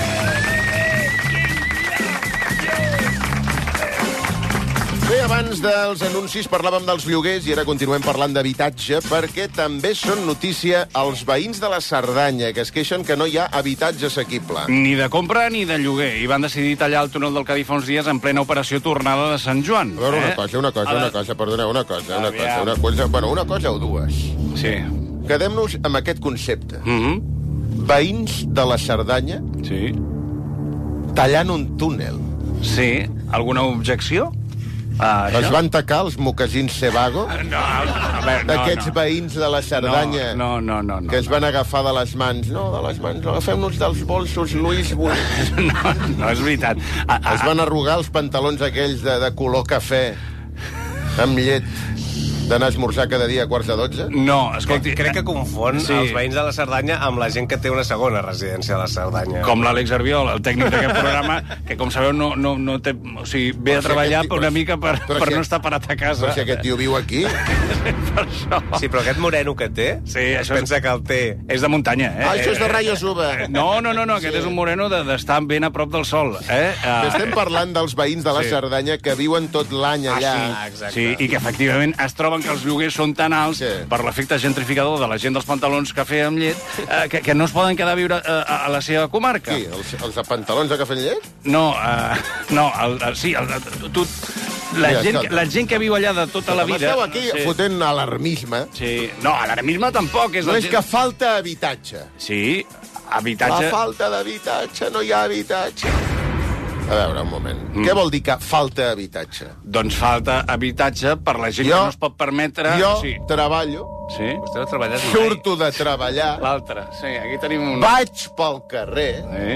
Bé, abans dels anuncis parlàvem dels lloguers i ara continuem parlant d'habitatge perquè també són notícia els veïns de la Cerdanya que es queixen que no hi ha habitatge assequible. Ni de compra ni de lloguer. I van decidir tallar el túnel del Cadí fa uns dies en plena operació tornada de Sant Joan. A veure, una cosa, perdoneu, una cosa o dues. Sí. Quedem-nos amb aquest concepte. Veïns de la Cerdanya tallant un túnel. Sí. Alguna objecció? Es van tacar els mocasins Sebago? D'aquests veïns de la Cerdanya que es van agafar de les mans. No, de les mans, no, agafem-nos dels bolsos Louis Vuitton. No, és veritat. Es van arrugar els pantalons aquells de color cafè, amb llet. d'anar a esmorzar cada dia a 11:45? No, escolti... Crec que confon els veïns de la Cerdanya amb la gent que té una segona residència a la Cerdanya. Com l'Àlex Arbiol, el tècnic d'aquest programa, que, com sabeu, no té... O sigui, ve a treballar una mica per no estar parat a casa. Però si aquest tio viu aquí... Per això. Sí, però aquest moreno que té, això pensa que el té... És de muntanya, eh? Ah, això és de Rayos Uva. No, aquest és un moreno d'estar ben a prop del sol. Estem parlant dels veïns de la Cerdanya que viuen tot l'any allà. Sí, i que efectivament es troben que els lloguers són tan alts per l'efecte gentrificador de la gent dels pantalons cafè amb llet que no es poden quedar a viure a la seva comarca. Qui? Els pantalons de cafè amb llet? No, la gent que viu allà de tota la vida... Esteu aquí fotent alarmisme. Sí. No, alarmisme tampoc. No és que falta habitatge. Sí, habitatge... La falta d'habitatge, no hi ha habitatge. A veure, un moment. Què vol dir que falta habitatge? Doncs falta habitatge per la gent que no es pot permetre... Jo treballo. Sí? Vostè no ha treballat mai. Surto de treballar. L'altre. Sí, aquí tenim un... Vaig pel carrer.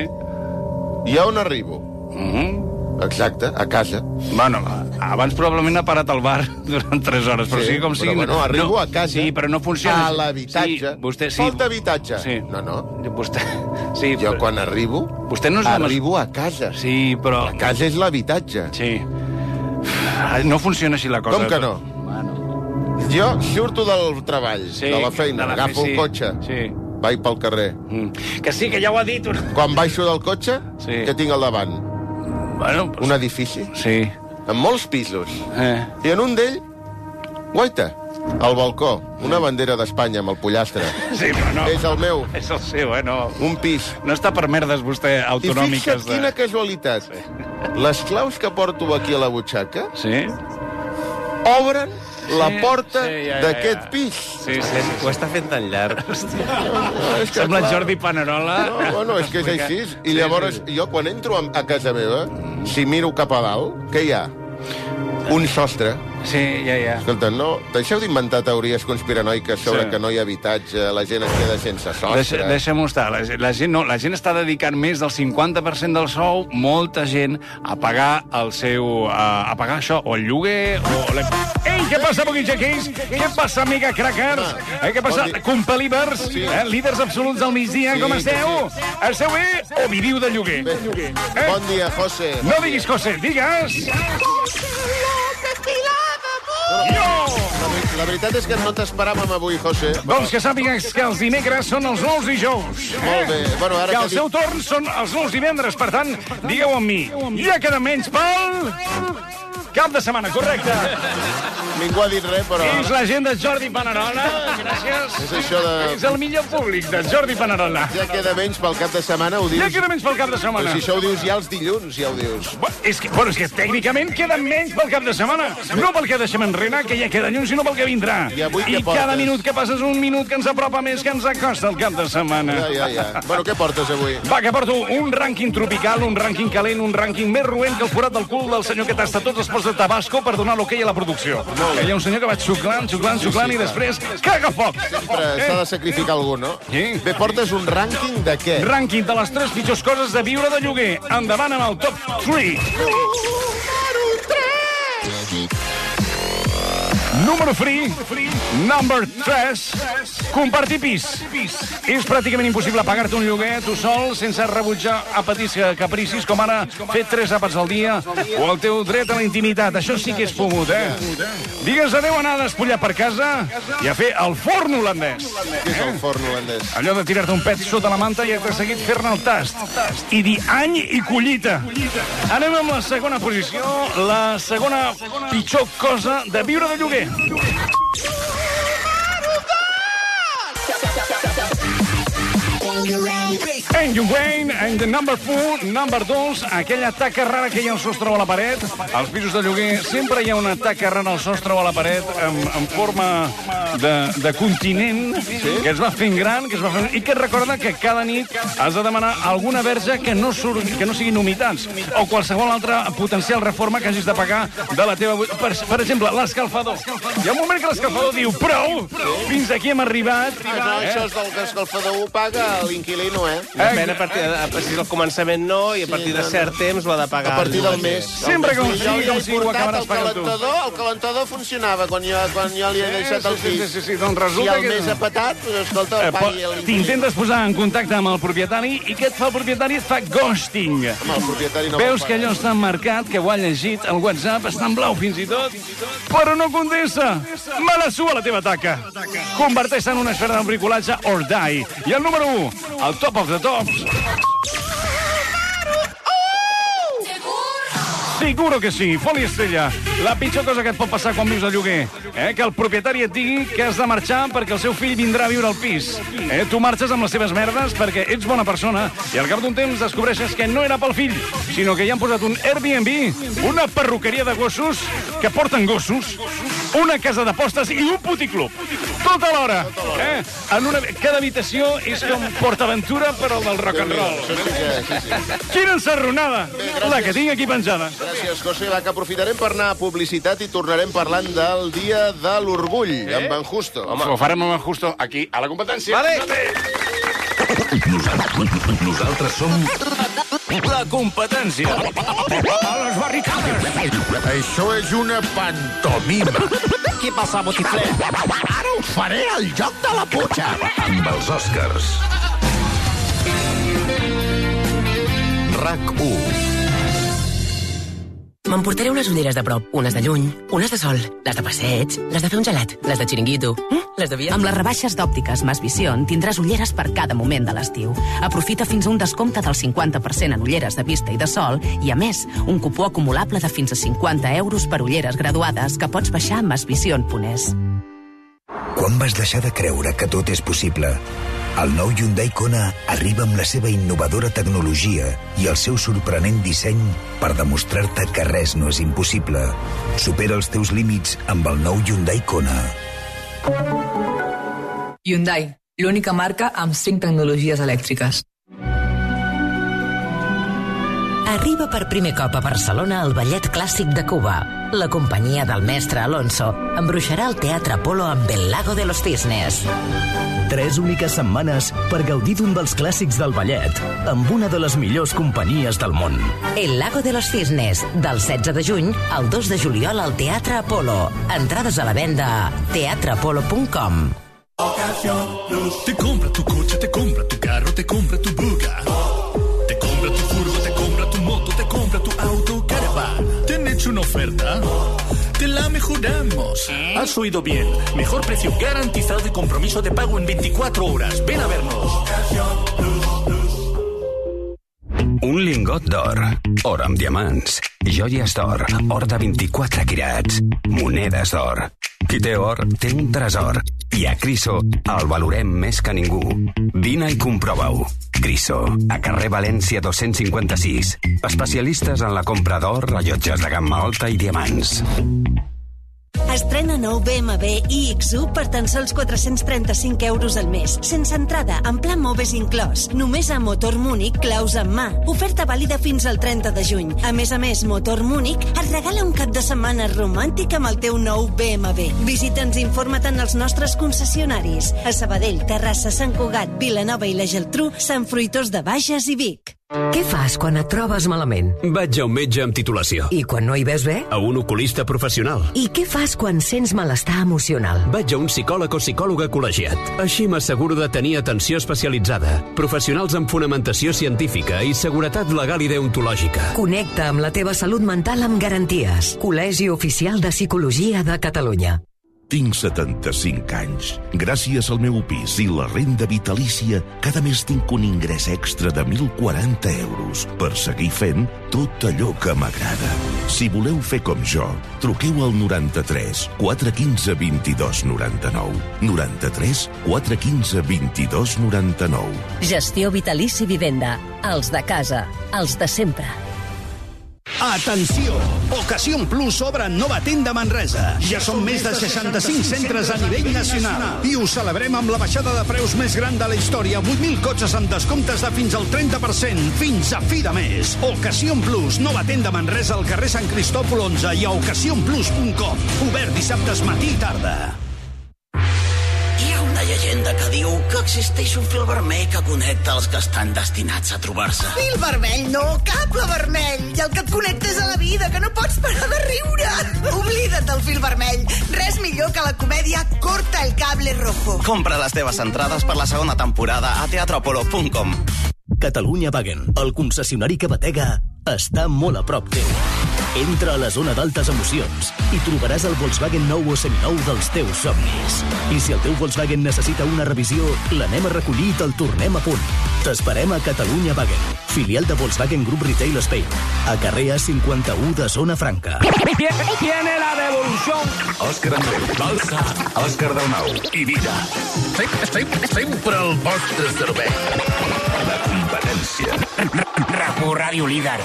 I on arribo? Exacte, a casa. Bueno, abans probablement ha parat al bar durant 3 hores, però sí com sigui... Però bueno, arribo a casa. Sí, però no funciona. A l'habitatge. Sí, vostè, falta habitatge. Sí. No. Vostè... Sí, jo quan arribo, arribo a casa. Sí, però... La casa és l'habitatge. Sí. No funciona així la cosa. Com que no? Jo surto del treball, de la feina, agafo el cotxe, vaig pel carrer. Que sí, que ja ho ha dit. Quan baixo del cotxe, què tinc al davant? Bueno, un edifici? Sí. Amb molts pisos. I en un d'ell, guaita, al balcó, una bandera d'Espanya amb el pollastre. Sí, però no. És el meu. És el seu, no. Un pis. No està per merdes, vostè, autonòmiques. I fixa't quina casualitat. Les claus que porto aquí a la butxaca obren la porta d'aquest pis. Sí, ho està fent tan llarg. Sembla Jordi Panerola. No, bueno, és que és així. I llavors, jo quan entro a casa meva, si miro cap a dalt, què hi ha? Un sostre. Sí, ja. Escolta, no, deixeu d'inventar teories conspiranoiques sobre que no hi ha habitatge, la gent es queda sense sostre. Deixem-ho estar. La gent està dedicant més del 50% del sou, molta gent, a pagar el seu... a pagar això, o el lloguer, o... Ei, què passa, boquitxequis? Què passa, amiga crackers? Què passa, compelivers? Líders absoluts del migdia, com esteu? Esteu bé o viviu de lloguer? Bon dia, José. No diguis José, digues... La veritat és que no t'esperàvem avui, José. Doncs que sàpigues que els dimecres són els nous dijous. Molt bé. Bueno, ara que el seu torn són els nous divendres. Per tant, digueu amb mi. Ja queda menys pel... cap de setmana, correcte. Ningú ha dit res, però... És la gent de Jordi Panerola. Gràcies. És això de... És el millor públic de Jordi Panerola. Ja queda menys pel cap de setmana, ho dius? Ja queda menys pel cap de setmana. Però si això ho dius ja els dilluns, ja ho dius. És que tècnicament queda menys pel cap de setmana. No pel que deixem enrere, que ja queda lluny, sinó pel que vindrà. I cada minut que passa és un minut que ens apropa més, que ens acosta el cap de setmana. Ja. Bueno, què portes avui? Va, que porto un rànquing tropical, un rànquing calent, un rànquing més roent que el forat del cul del senyor que tasta tots els pots de Tabasco per donar l'ok a la producció. Hi ha un senyor que va xuclant i després caga foc. Sempre s'ha de sacrificar algú, no? Bé, portes un rànquing de què? Rànquing de les 3 pitjors coses de viure de lloguer. Endavant amb el top 3. Número 3, number 3, compartir pis. És pràcticament impossible pagar-te un lloguer tu sol sense rebutjar capricis com ara fer 3 àpats al dia o el teu dret a la intimitat. Això sí que és fumut, Digues adeu a anar a despullar per casa i a fer el forn holandès. Què és el forn holandès? Allò de tirar-te un pet sota la manta i acte seguit fer-ne el tast. I dir any i collita. Anem amb la segona posició, la segona pitjor cosa de viure de lloguer. And the number 4, number 2, aquella taca rara que hi ha al sostre o a la paret. Als pisos de lloguer sempre hi ha una taca rara al sostre o a la paret en forma de continent que es va fent gran i que et recorda que cada nit has de demanar alguna verge que no siguin humitats o qualsevol altra potencial reforma que hagis de pagar de la teva... Per exemple, l'escalfador. Hi ha un moment que l'escalfador diu prou, fins aquí hem arribat. Això és del que l'escalfador ho paga l'inquilino, Depèn, si al començament no, i a partir de cert temps ho ha de pagar. A partir del mes. Sempre com si ho acabaràs pagant tu. El calentador funcionava quan jo li he deixat el pis. Sí, doncs resulta que... Si el mes ha patat, escolta, el pagui... T'intentes posar en contacte amb el propietari i què et fa el propietari? Et fa ghosting. Veus que allò està marcat, que ho ha llegit, el WhatsApp està en blau fins i tot, però no contesta. Me la sua la teva taca. Converteix-se en una esfera d'un bricolatge or die. I el número 1, el top of the tops. Seguro que sí, Foli Estrella. La pitjor cosa que et pot passar quan vius a lloguer, que el propietari et digui que has de marxar perquè el seu fill vindrà a viure al pis. Tu marxes amb les seves merdes perquè ets bona persona i al cap d'un temps descobreixes que no era pel fill, sinó que hi han posat un Airbnb, una perruqueria de gossos que porten gossos, una casa d'apostes i un puticlub. Tot alhora. Cada habitació és com PortAventura, però del rock and roll. Quina ensarronada! La que tinc aquí penjada. Gràcies, José. Va, que aprofitarem per anar a publicitat i tornarem parlant del Dia de l'Orgull, amb en Justo. Ho farem amb en Justo aquí, a la competència. Vale. Nosaltres som... La competència. A les barricades. Això és una pantomima. Què passa, botifler? Ara us faré el joc de la putxa. Amb els Oscars. RAC 1. M'emportaré unes ulleres de prop, unes de lluny, unes de sol, les de passeig, les de fer un gelat, les de xiringuito, les de viatge... Amb les rebaixes d'òptiques Mas Vision tindràs ulleres per cada moment de l'estiu. Aprofita fins a un descompte del 50% en ulleres de vista i de sol i, a més, un cupó acumulable de fins a 50 euros per ulleres graduades que pots baixar a masvision.es. Quan vas deixar de creure que tot és possible? El nou Hyundai Kona arriba amb la seva innovadora tecnologia i el seu sorprenent disseny per demostrar-te que res no és impossible. Supera els teus límits amb el nou Hyundai Kona. Hyundai, l'única marca amb 5 tecnologies elèctriques. Arriba per primer cop a Barcelona el Ballet Clàssic de Cuba. La companyia del mestre Alonso embruixarà el Teatre Apolo amb El Lago de los Cisnes. 3 úniques setmanes per gaudir d'un dels clàssics del ballet, amb una de les millors companyies del món. El Lago de los Cisnes, del 16 de juny al 2 de juliol al Teatre Apolo. Entrades a la venda a teatreapolo.com. Te compra tu coche, te compra tu carro, te compra tu buga. Te compra tu furgo, te compra tu moto, te compra tu auto, caravan. ¿Te han hecho una oferta? Te la mejoramos. Has oído bien. Mejor precio garantizado y compromiso de pago en 24 horas. Ven a vernos. Un lingot d'or, or amb diamants, joies d'or, or de 24 quirats, monedes d'or. Qui té or, té un tresor. I a Criso el valorem més que ningú. Vine i comprova-ho. Criso, a carrer València 256. Especialistes en la compra d'or, rellotges de gamma alta i diamants. Estrena nou BMW iX1 per tan sols 435 euros al mes, sense entrada, en pla Moves inclòs. Només a Motor Múnich, claus en mà. Oferta vàlida fins al 30 de juny. A més, Motor Múnich et regala un cap de setmana romàntic amb el teu nou BMW. Visita'ns i informa't en els nostres concessionaris. A Sabadell, Terrassa, Sant Cugat, Vilanova i la Geltrú, Sant Fruitós de Bages i Vic. Què fas quan et trobes malament? Vaig a un metge amb titulació. I quan no hi ves bé? A un oculista professional. I què fas quan sents malestar emocional? Vaig a un psicòleg o psicòloga col·legiat. Així m'asseguro de tenir atenció especialitzada, professionals amb fonamentació científica i seguretat legal i deontològica. Connecta amb la teva salut mental amb garanties. Col·legi Oficial de Psicologia de Catalunya. Tinc 75 anys. Gràcies al meu pis i la renda vitalícia, cada mes tinc un ingrés extra de 1.040 euros per seguir fent tot allò que m'agrada. Si voleu fer com jo, truqueu al 93 415 22 99. 93 415 22 99. Gestió Vitalici Vivenda. Els de casa. Els de sempre. Atenció! Ocasión Plus obre nova tenda a Manresa. Ja són més de 65 centres a nivell nacional. I ho celebrem amb la baixada de preus més gran de la història. 8.000 cotxes amb descomptes de fins al 30%. Fins a fi de mes. Ocasión Plus, nova tenda a Manresa al carrer Sant Cristòfol 11 i a ocasionplus.com. Obert dissabtes matí i tarda. Hi ha una llegenda llegenda que diu que existeix un fil vermell que connecta els que estan destinats a trobar-se. Fil vermell, no, cable vermell. I el que et connecta és a la vida, que no pots parar de riure. Oblida't del fil vermell. Res millor que la comèdia Corta el cable rojo. Compra les teves entrades per la segona temporada a teatroapolo.com. Catalunya Wagen, el concessionari que batega, està molt a prop teu. Entra a la zona d'altes emocions i trobaràs el Volkswagen nou o seminou dels teus somnis. I si el teu Volkswagen necessita una revisió, l'anem a recollir i te'l tornem a punt. T'esperem a Catalunya Wagen, filial de Volkswagen Group Retail Spain, a carrer A51 de Zona Franca. Viene la revolución. Òscar Andreu, Balsa, Òscar Dalmau i Vida. Sempre el vostre servei. La competència. RAC1 Ràdio Líder.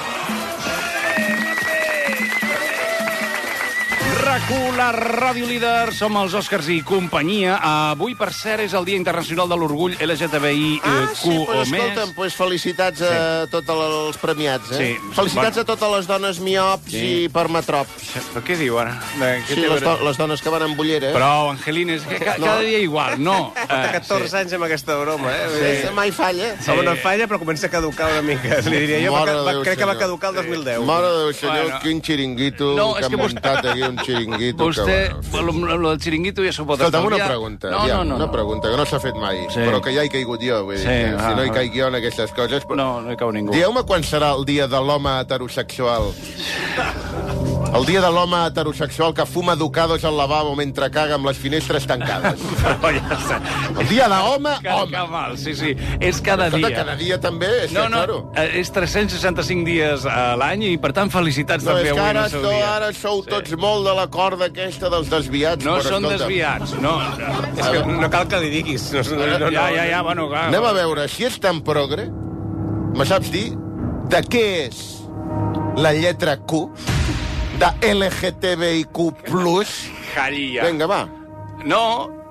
RAC1, la ràdio líder, som els Òscars i companyia. Avui, per cert, és el Dia Internacional de l'Orgull LGTBIQ+. Sí, però escolta'm, felicitats a tots els premiats, eh? Sí. Felicitats a totes les dones miops i permetrops. Però què diu ara? Sí, les dones que van amb ulleres. Però, Angelina, és que cada dia igual, no. Porta 14 anys amb aquesta broma, eh? Sí. Mai falla. Home, no falla, però comença a caducar una mica. Li diria jo, crec que va caducar el 2010. Mare de Déu, senyor, quin xiringuito que han muntat aquí, un xiringuito. Vostè, lo del xiringuito ja s'ho pot estalviar. Escolta'm, una pregunta, que no s'ha fet mai, però que ja hi he caigut jo. Vull dir, si no hi caig jo en aquestes coses... No hi cau ningú. Dieu-me quan serà el dia de l'home heterosexual. El dia de l'home heterosexual que fuma ducados al lavabo mentre caga amb les finestres tancades. El dia d'home, home. Sí, és cada dia. Cada dia també, és que, claro. És 365 dies a l'any i, per tant, felicitats també avui en el seu dia. Ara sou tots molt de la corda aquesta dels desviats. No són desviats, no. És que no cal que li diguis. Ja, bueno, clar. Anem a veure, si és tan progre, me saps dir de què és la lletra Q de LGTBIQ+. Jalla. Vinga, va. No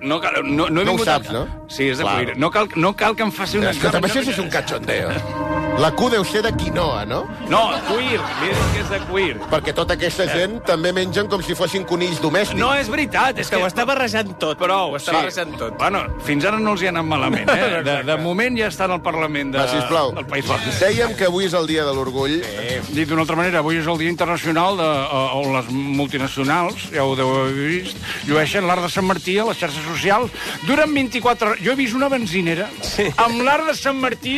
he vingut... ho saps, no? Sí, és de cuir. No cal que em faci una... És que també això és un cachondeo. La Q deu ser de quinoa, no? No, cuir. Mira que és de cuir. Perquè tota aquesta gent també mengen com si fossin conills domèstics. No, és veritat. És que ho està barrejant tot. Prou, ho està barrejant tot. Bueno, fins ara no els hi ha anat malament, eh? De moment ja està en el Parlament del País Basc. Dèiem que avui és el dia de l'orgull. Dit d'una altra manera, avui és el dia internacional on les multinacionals, ja ho deu haver vist, llueixen l'art de Sant Martí a les xarxes socials durant 24 hores. Jo he vist una benzinera amb l'art de Sant Martí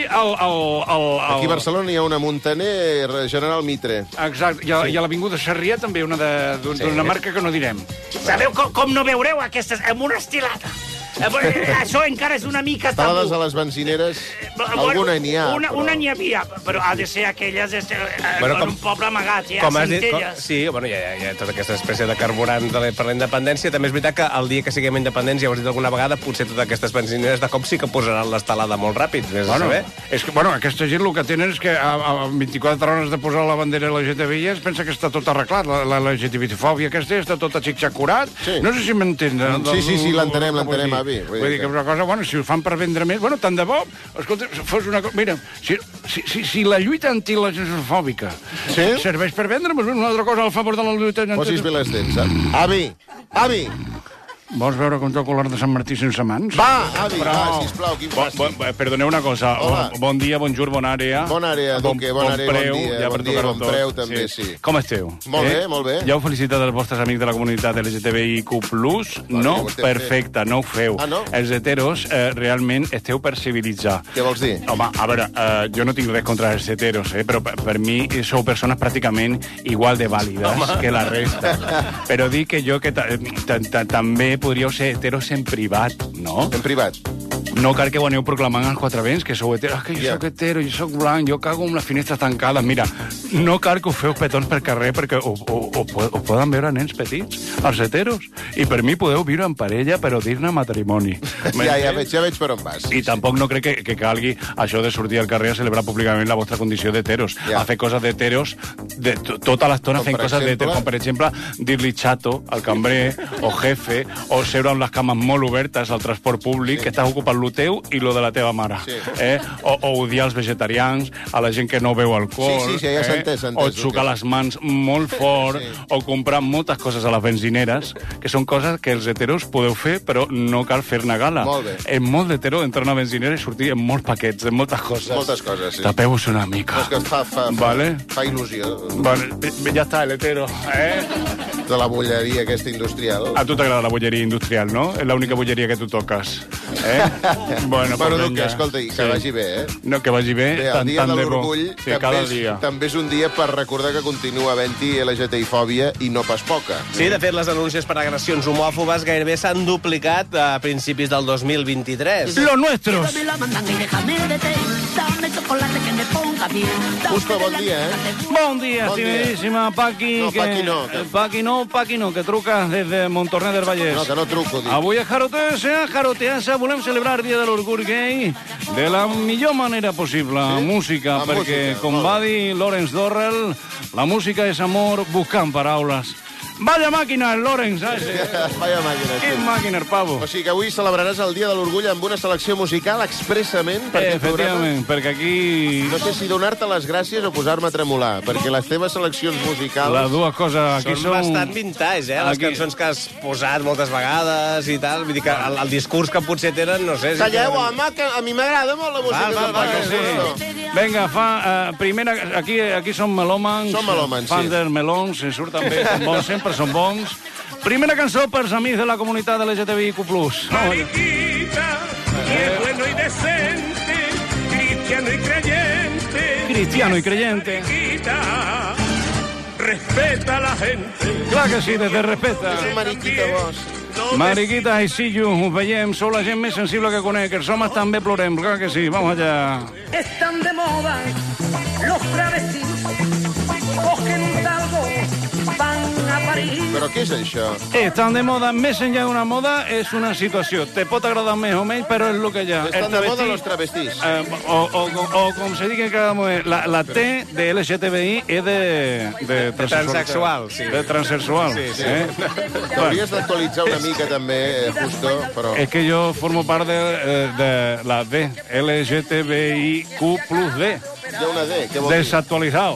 Aquí a Barcelona hi ha una Montaner General Mitre. Exacte, i a l'Avinguda Sarrià també d'una marca que no direm. Sabeu com no veureu aquestes amb una estilada? Això encara és una mica tabú. Estades a les benzineres, alguna n'hi ha. Una n'hi havia, però ha de ser aquelles en un poble amagat, ja, Centelles. Sí, bueno, hi ha tota aquesta espècie de carburant per la independència. També és veritat que el dia que siguem independents, ja ho has dit alguna vegada, potser totes aquestes benzineres de cop sí que posaran l'estelada molt ràpid. És que, aquesta gent el que tenen és que a 24 hores de posar la bandera LGTBI es pensa que està tot arreglat. La LGTBI-fòbia aquesta està tota xic-xac-curat. No sé si m'entén. Sí, l'entenem, avi. Vull dir que és una cosa, si ho fan per vendre més... tant de bo, escolta, fos una cosa... Mira, si la lluita antilegensofòbica serveix per vendre, una altra cosa a favor de la lluita antilegensofòbica... Posis bé les dents, Avi! Vols veure com toco l'art de Sant Martí sense mans? Va, avi, sisplau, quin fàstic. Perdoneu una cosa. Bon dia, bonjour, bona àrea. Bona àrea, Duque, bona àrea, bon dia, bon preu, també, sí. Com esteu? Molt bé. Ja heu felicitat els vostres amics de la comunitat LGTBIQ+. No? Perfecte, no ho feu. Els heteros realment esteu per civilitzar. Què vols dir? Home, a veure, jo no tinc res contra els heteros, però per mi sou persones pràcticament igual de vàlides que la resta. Però dic que jo que també podríeu ser heteros en privat, no? En privat? No cal que ho aneu proclamant als quatre vents, que sou heteros. Que jo soc hetero, jo soc blanc, jo cago amb les finestres tancades. Mira, no cal que ho feu petons pel carrer perquè ho poden veure nens petits, els heteros. I per mi podeu viure en parella, però dir-ne matrimoni. Ja veig per on vas. I tampoc no crec que calgui això de sortir al carrer a celebrar públicament la vostra condició d'heteros. A fer coses d'heteros tota l'estona fent coses d'heteros. Com, per exemple, dir-li chato al cambrer, o jefe, o seure amb les cames molt obertes al transport públic, que estàs ocupat lo teu i lo de la teva mare. O odiar els vegetarians, a la gent que no beu alcohol, ja s'ha entès. O xocar les mans molt fort, o comprar moltes coses a les benzineres, que són coses que els heteros podeu fer, però no cal fer-ne gala. Molt bé. És molt d'hetero entrar a una benzinera i sortir en molts paquets, en moltes coses. Moltes coses, sí. Tapeu-vos una mica. És que fa il·lusió. Vale, ja està, l'hetero. De la bolleria aquesta industrial. A tu t'agrada la bolleria industrial, no? És l'única bolleria que tu toques. Bueno, que, escolta, que vagi bé, No, que vagi bé, el dia de l'orgull cada dia. També és un dia per recordar que continua havent-hi LGTI-fòbia i no pas poca. Sí, de fet, les denúncies per agressions homòfobes gairebé s'han duplicat a principis del 2023. Los nuestros! Justo, bon dia, Bon dia, estimidíssima Paqui. Paqui no, que truca des de Montornès del Vallès. No, que no truco, dic. Avui a Jaroteassa volem celebrar el Dia de l'Orgull Gay de la millor manera possible. Música, perquè, com va dir Lawrence Dorrell, la música és amor buscant paraules. Vaya màquina, el Lawrence, Vaya màquina, sí. Quin màquina, el pavo. O sigui que avui celebraràs el Dia de l'Orgull amb una selecció musical expressament per aquest programa. Efectivament, perquè aquí... No sé si donar-te les gràcies o posar-me a tremolar, perquè les teves seleccions musicals... Les dues coses aquí són bastant vintage, Les cançons que has posat moltes vegades i tal. Vull dir que el discurs que potser tenen, no sé... Calleu, home, que a mi m'agrada molt la música. Vinga, primera... Aquí som melòmans. Som melòmans, sí. Fans dels melons, surten bé, són bons, sempre són bons. Primera cançó pels amics de la comunitat LGTBIQ+. Mariquita, que bueno y decente, cristiano y creyente. Cristiano y creyente. Mariquita, respeta a la gente. Clar que sí, des de respecte. És un mariquita, vos. Mariquita, I see you, us veiem, sou la gent més sensible que conec, els homes també plorem, clar que sí, vamos allá. Están de moda los travestis, cogen un talgo, van a París. Però què és això? Estan de moda, més enllà d'una moda, és una situació. Te pot agradar més o menys, però és el que hi ha. Estan de moda los travestís. O com se diga cada moment, la T de LGTBI és de transexual, sí. De transexual. Sí. T'hauries d'actualitzar una mica també, Justo, però... És que jo formo part de la D, LGTBIQ+D. Hi ha una D, què vol dir? Desactualizado.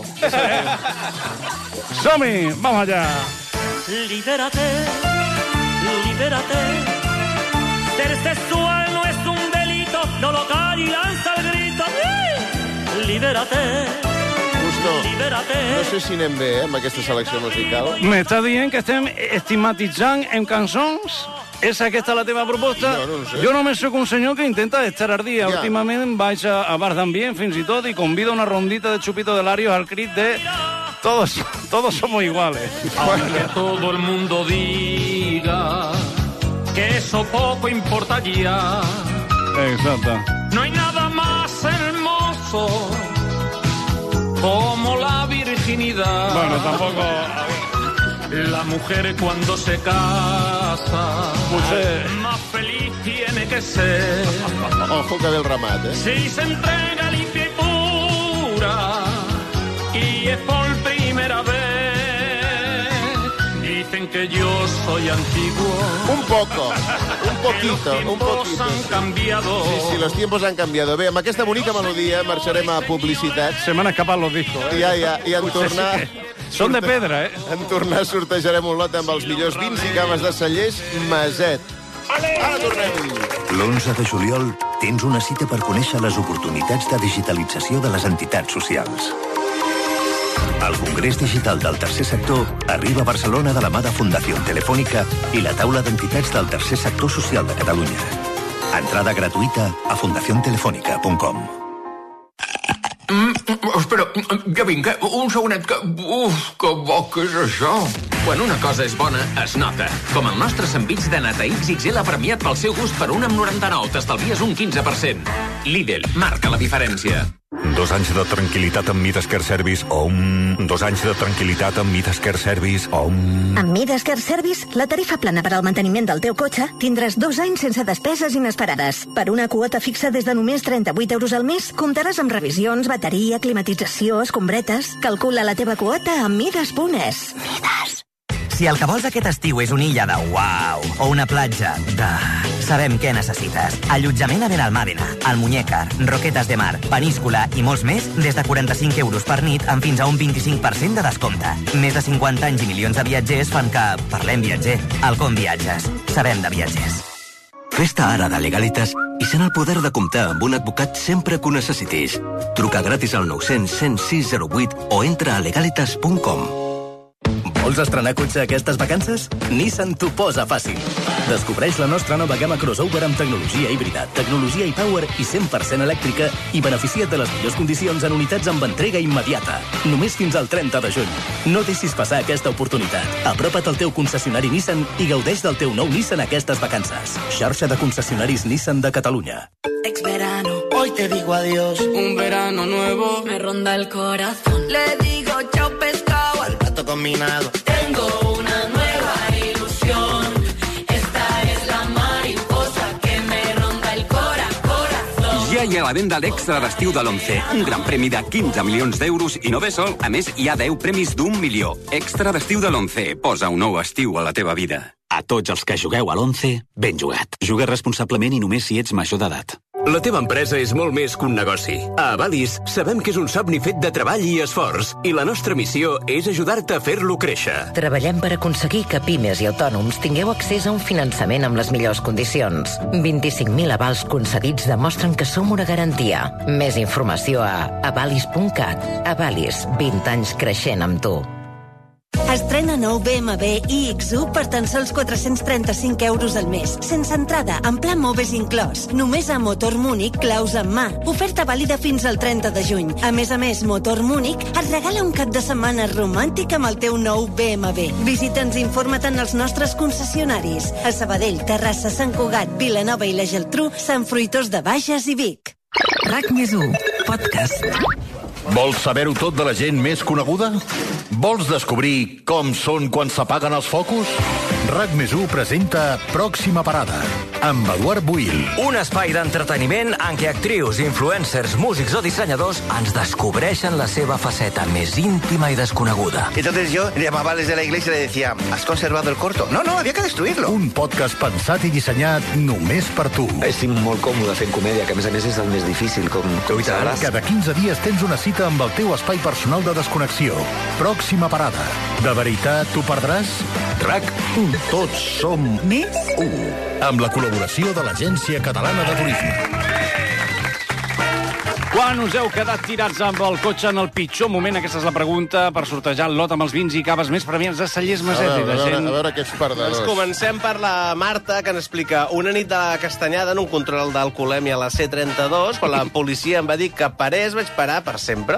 ¡Somi! ¡Vamos allá! Libérate, libérate. Ser sexual no es un delito. No lo cal y lanza el grito. Libérate. Justo, no sé si anem bé, amb aquesta selecció musical. M'està dient que estem estigmatitzant en cançons? És aquesta la teva proposta? No sé. Jo només sóc un senyor que intenta estar al dia. Últimament vaig a bars d'ambient fins i tot i convido una rondita de Chupito de Larios al crit de todos somos iguales. Aunque todo el mundo diga que eso poco importa ya. Exacto. No hay nada más hermoso como la virginidad. Bueno, tampoco... La mujer cuando se casa más feliz tiene que ser. Ojo que ve el ramat, Si se entrega limpia y pura y es por primera vez. Dicen que yo soy antiguo. Un poquito. Los tiempos han cambiado. Sí, los tiempos han cambiado. Bé, amb aquesta bonica melodia marxarem a publicitat. Se m'han escapat los discos, I en tornar... Són de pedra, En tornar sortejarem un lot amb els millors vins i cames de cellers Maset. Ara tornem. L'11 de juliol tens una cita per conèixer les oportunitats de digitalització de les entitats socials. El Congrés Digital del Tercer Sector arriba a Barcelona de la mà de Fundació Telefònica i la taula d'entitats del Tercer Sector Social de Catalunya. Entrada gratuïta a fundaciontelefónica.com. Espera, ja vinc, un segonet que... que bo que és això. Quan una cosa és bona, es nota. Com el nostre sandvitx de nata XXL ha premiat pel seu gust per 1,99. T'estalvies un 15%. Lidl, marca la diferència. 2 anys de tranquil·litat amb Midas Care Service, 2 anys de tranquil·litat amb Midas Care Service, Amb Midas Care Service, la tarifa plana per al manteniment del teu cotxe, tindràs 2 anys sense despeses inesperades. Per una quota fixa des de només 38 euros al mes, comptaràs amb revisions, bateria, climatització, escombretes... Calcula la teva quota a midas.es. Si el que vols aquest estiu és una illa de uau o una platja de sabem què necessites. Allotjament a Benalmàdena, Almuñécar, Roquetes de Mar, Peníscola i molts més des de 45 euros per nit amb fins a un 25% de descompte. Més de 50 anys i milions de viatgers fan que parlem viatger. Alcom Viatges. Sabem de viatgers. Fes-te ara de Legalitas i sent el poder de comptar amb un advocat sempre que ho necessitis. Truca gratis al 900 106 08 o entra a legalitas.com. Vols estrenar cotxe aquestes vacances? Nissan t'ho posa fàcil. Descobreix la nostra nova gamma crossover amb tecnologia híbrida, tecnologia e-Power i 100% elèctrica i beneficia't de les millors condicions en unitats amb entrega immediata. Només fins al 30 de juny. No deixis passar aquesta oportunitat. Apropa't al teu concessionari Nissan i gaudeix del teu nou Nissan aquestes vacances. Xarxa de concessionaris Nissan de Catalunya. Ex verano, hoy te digo adiós. Un verano nuevo me ronda el corazón. Le digo chao pescado al plato combinado. Tengo una nueva ilusión. Esta es la mariposa que me ronda el corazón. Ja hi ha a la venda l'extra d'estiu de l'11. Un gran premi de 15 milions d'euros i no ve sol. A més, hi ha 10 premis d'1 milió. Extra d'estiu de l'11. Posa un nou estiu a la teva vida. A tots els que jugueu a l'11, ben jugat. Juga responsablement i només si ets major d'edat. La teva empresa és molt més que un negoci. A Avalis sabem que és un somni fet de treball i esforç, i la nostra missió és ajudar-te a fer-lo créixer. Treballem per aconseguir que pimes i autònoms tingueu accés a un finançament amb les millors condicions. 25.000 avals concedits demostren que som una garantia. Més informació a avalis.cat. Avalis, 20 anys creixent amb tu. Estrena nou BMW iX1 per tan sols 435 euros al mes, sense entrada, en pla Moves inclòs. Només a Motor Múnich, claus en mà. Oferta vàlida fins al 30 de juny. A més, Motor Múnich et regala un cap de setmana romàntic amb el teu nou BMW. Visita'ns i informa't en els nostres concessionaris. A Sabadell, Terrassa, Sant Cugat, Vilanova i la Geltrú, Sant Fruitós de Bages i Vic. RAC+1, podcast. Vols saber-ho tot de la gent més coneguda? Vols descobrir com són quan s'apaguen els focus? RAC+1 presenta Pròxima Parada, amb Eduard Buil. Un espai d'entreteniment en què actrius, influencers, músics o dissenyadors ens descobreixen la seva faceta més íntima i desconeguda. Entonces yo llamaba desde la iglesia y le decía, ¿has conservado el corto? No, había que destruirlo. Un podcast pensat i dissenyat només per tu. Estic molt còmode fent comèdia, que a més és el més difícil, com sabràs. Cada 15 dies tens una cita amb el teu espai personal de desconnexió. Pròxima Parada. De veritat t'ho perdràs? RAC1. Tots som més u. Amb la col·laboració de l'Agència Catalana de Turisme. Quan us heu quedat tirats amb el cotxe en el pitjor moment? Aquesta és la pregunta per sortejar el lot amb els vins i caves més premiats de Cellers Maset. A veure aquests perdedors. Doncs comencem per la Marta, que ens explica una nit de Castanyada en un control d'alcoholèmia a la C32, quan la policia em va dir que parés, vaig parar per sempre.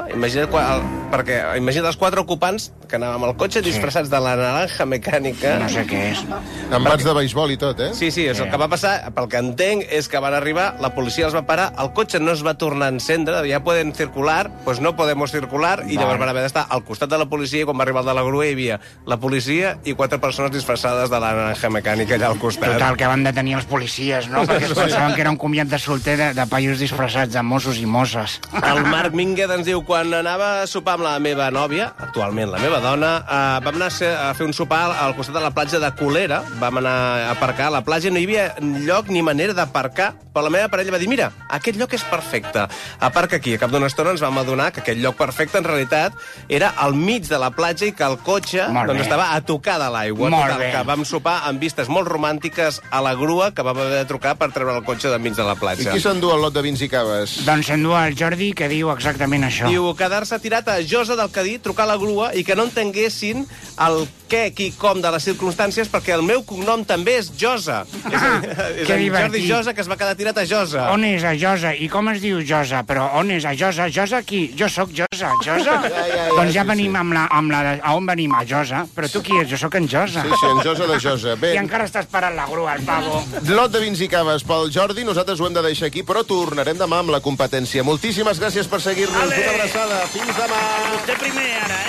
Imagina't els 4 ocupants que anàvem al cotxe disfressats de la naranja mecànica. No sé què és. Amb bats de beisbol i tot, eh? Sí, el que va passar, pel que entenc, és que van arribar, la policia els va parar, el cotxe no es va tornar a encendre, ja poden circular, pues no podemos circular, i llavors van haver d'estar al costat de la policia, i quan va arribar el de la grua hi havia la policia i 4 persones disfressades de la naranja mecànica allà al costat. Total, que van detenir els policies, no? Perquè es pensaven que era un comiat de solter de paios disfressats de Mossos i Mosses. El Marc Mínguez ens diu, quan anava a sopar amb la meva nòvia, actualment la meva dona, vam anar a fer un sopar al costat de la platja de Colera, vam anar a aparcar a la platja, no hi havia lloc ni manera d'aparcar, però la meva parella va dir, mira, aquest lloc és perfecte, aparca aquí. A cap d'una estona ens vam adonar que aquest lloc perfecte en realitat era al mig de la platja i que el cotxe estava a tocar de l'aigua. Total, que vam sopar amb vistes molt romàntiques a la grua que vam haver de trucar per treure el cotxe de mig de la platja. I qui s'endú el lot de vins i caves? Doncs s'endú el Jordi, que diu exactament això. Diu quedar-se tirat a Josa del Cadí, trucar a la grua i que no entenguessin el què, qui, com de les circumstàncies, perquè el meu cognom també és Josa. És en Jordi Josa, que es va quedar tirat a Josa. On és a Josa? I com es diu Josa? Però on és a Josa? Josa qui? Jo sóc Josa. Josa? Doncs ja venim amb la... A on venim? A Josa. Però tu qui ets? Jo sóc en Josa. Sí, en Josa de Josa. I encara està esperant la grua, el pavo. Lot de vins i caves pel Jordi, nosaltres ho hem de deixar aquí, però tornarem demà amb la competència. Moltíssimes gràcies per seguir-nos. Una abraçada. Fins demà. Vostè primer, ara,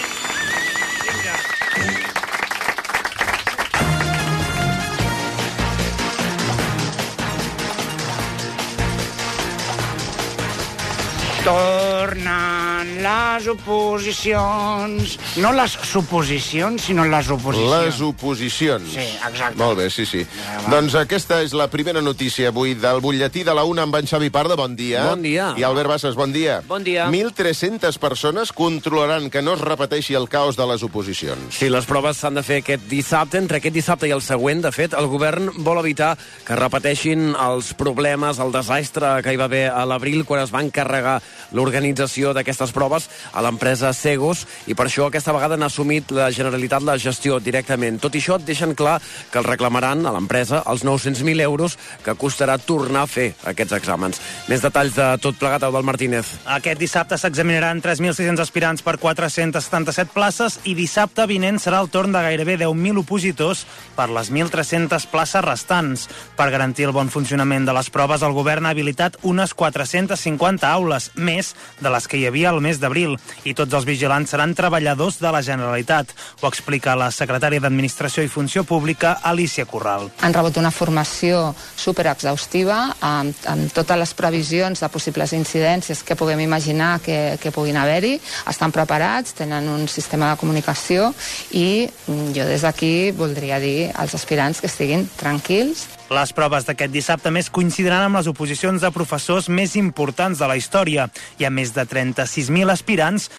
Torna Tornen les oposicions. No les suposicions, sinó les oposicions. Les oposicions. Sí, exacte. Molt bé, sí. Doncs aquesta és la primera notícia avui del butlletí de la UNA amb en Xavi Parda. Bon dia. Bon dia. I Albert Bassas, bon dia. Bon dia. 1.300 persones controlaran que no es repeteixi el caos de les oposicions. Sí, les proves s'han de fer aquest dissabte. Entre aquest dissabte i el següent, de fet, el govern vol evitar que repeteixin els problemes, el desastre que hi va haver a l'abril quan es va encarregar l'organització d'aquestes proves a l'empresa Segos, i per això aquesta vegada n'ha assumit la Generalitat la gestió directament. Tot i això, deixen clar que els reclamaran a l'empresa els 900.000 euros que costarà tornar a fer aquests exàmens. Més detalls de tot plegat, Albert Martínez. Aquest dissabte s'examinaran 3.600 aspirants per 477 places i dissabte vinent serà el torn de gairebé 10.000 opositors per les 1.300 places restants. Per garantir el bon funcionament de les proves, el govern ha habilitat unes 450 aules, més de les que hi havia al mes d'abril, i tots els vigilants seran treballadors de la Generalitat. Ho explica la secretària d'Administració i Funció Pública, Alicia Corral. Han rebut una formació superexhaustiva amb totes les previsions de possibles incidències que puguem imaginar que puguin haver-hi. Estan preparats, tenen un sistema de comunicació i jo des d'aquí voldria dir als aspirants que estiguin tranquils. Les proves d'aquest dissabte més coincidiran amb les oposicions de professors més importants de la història. Hi ha més de 36.000 aspirants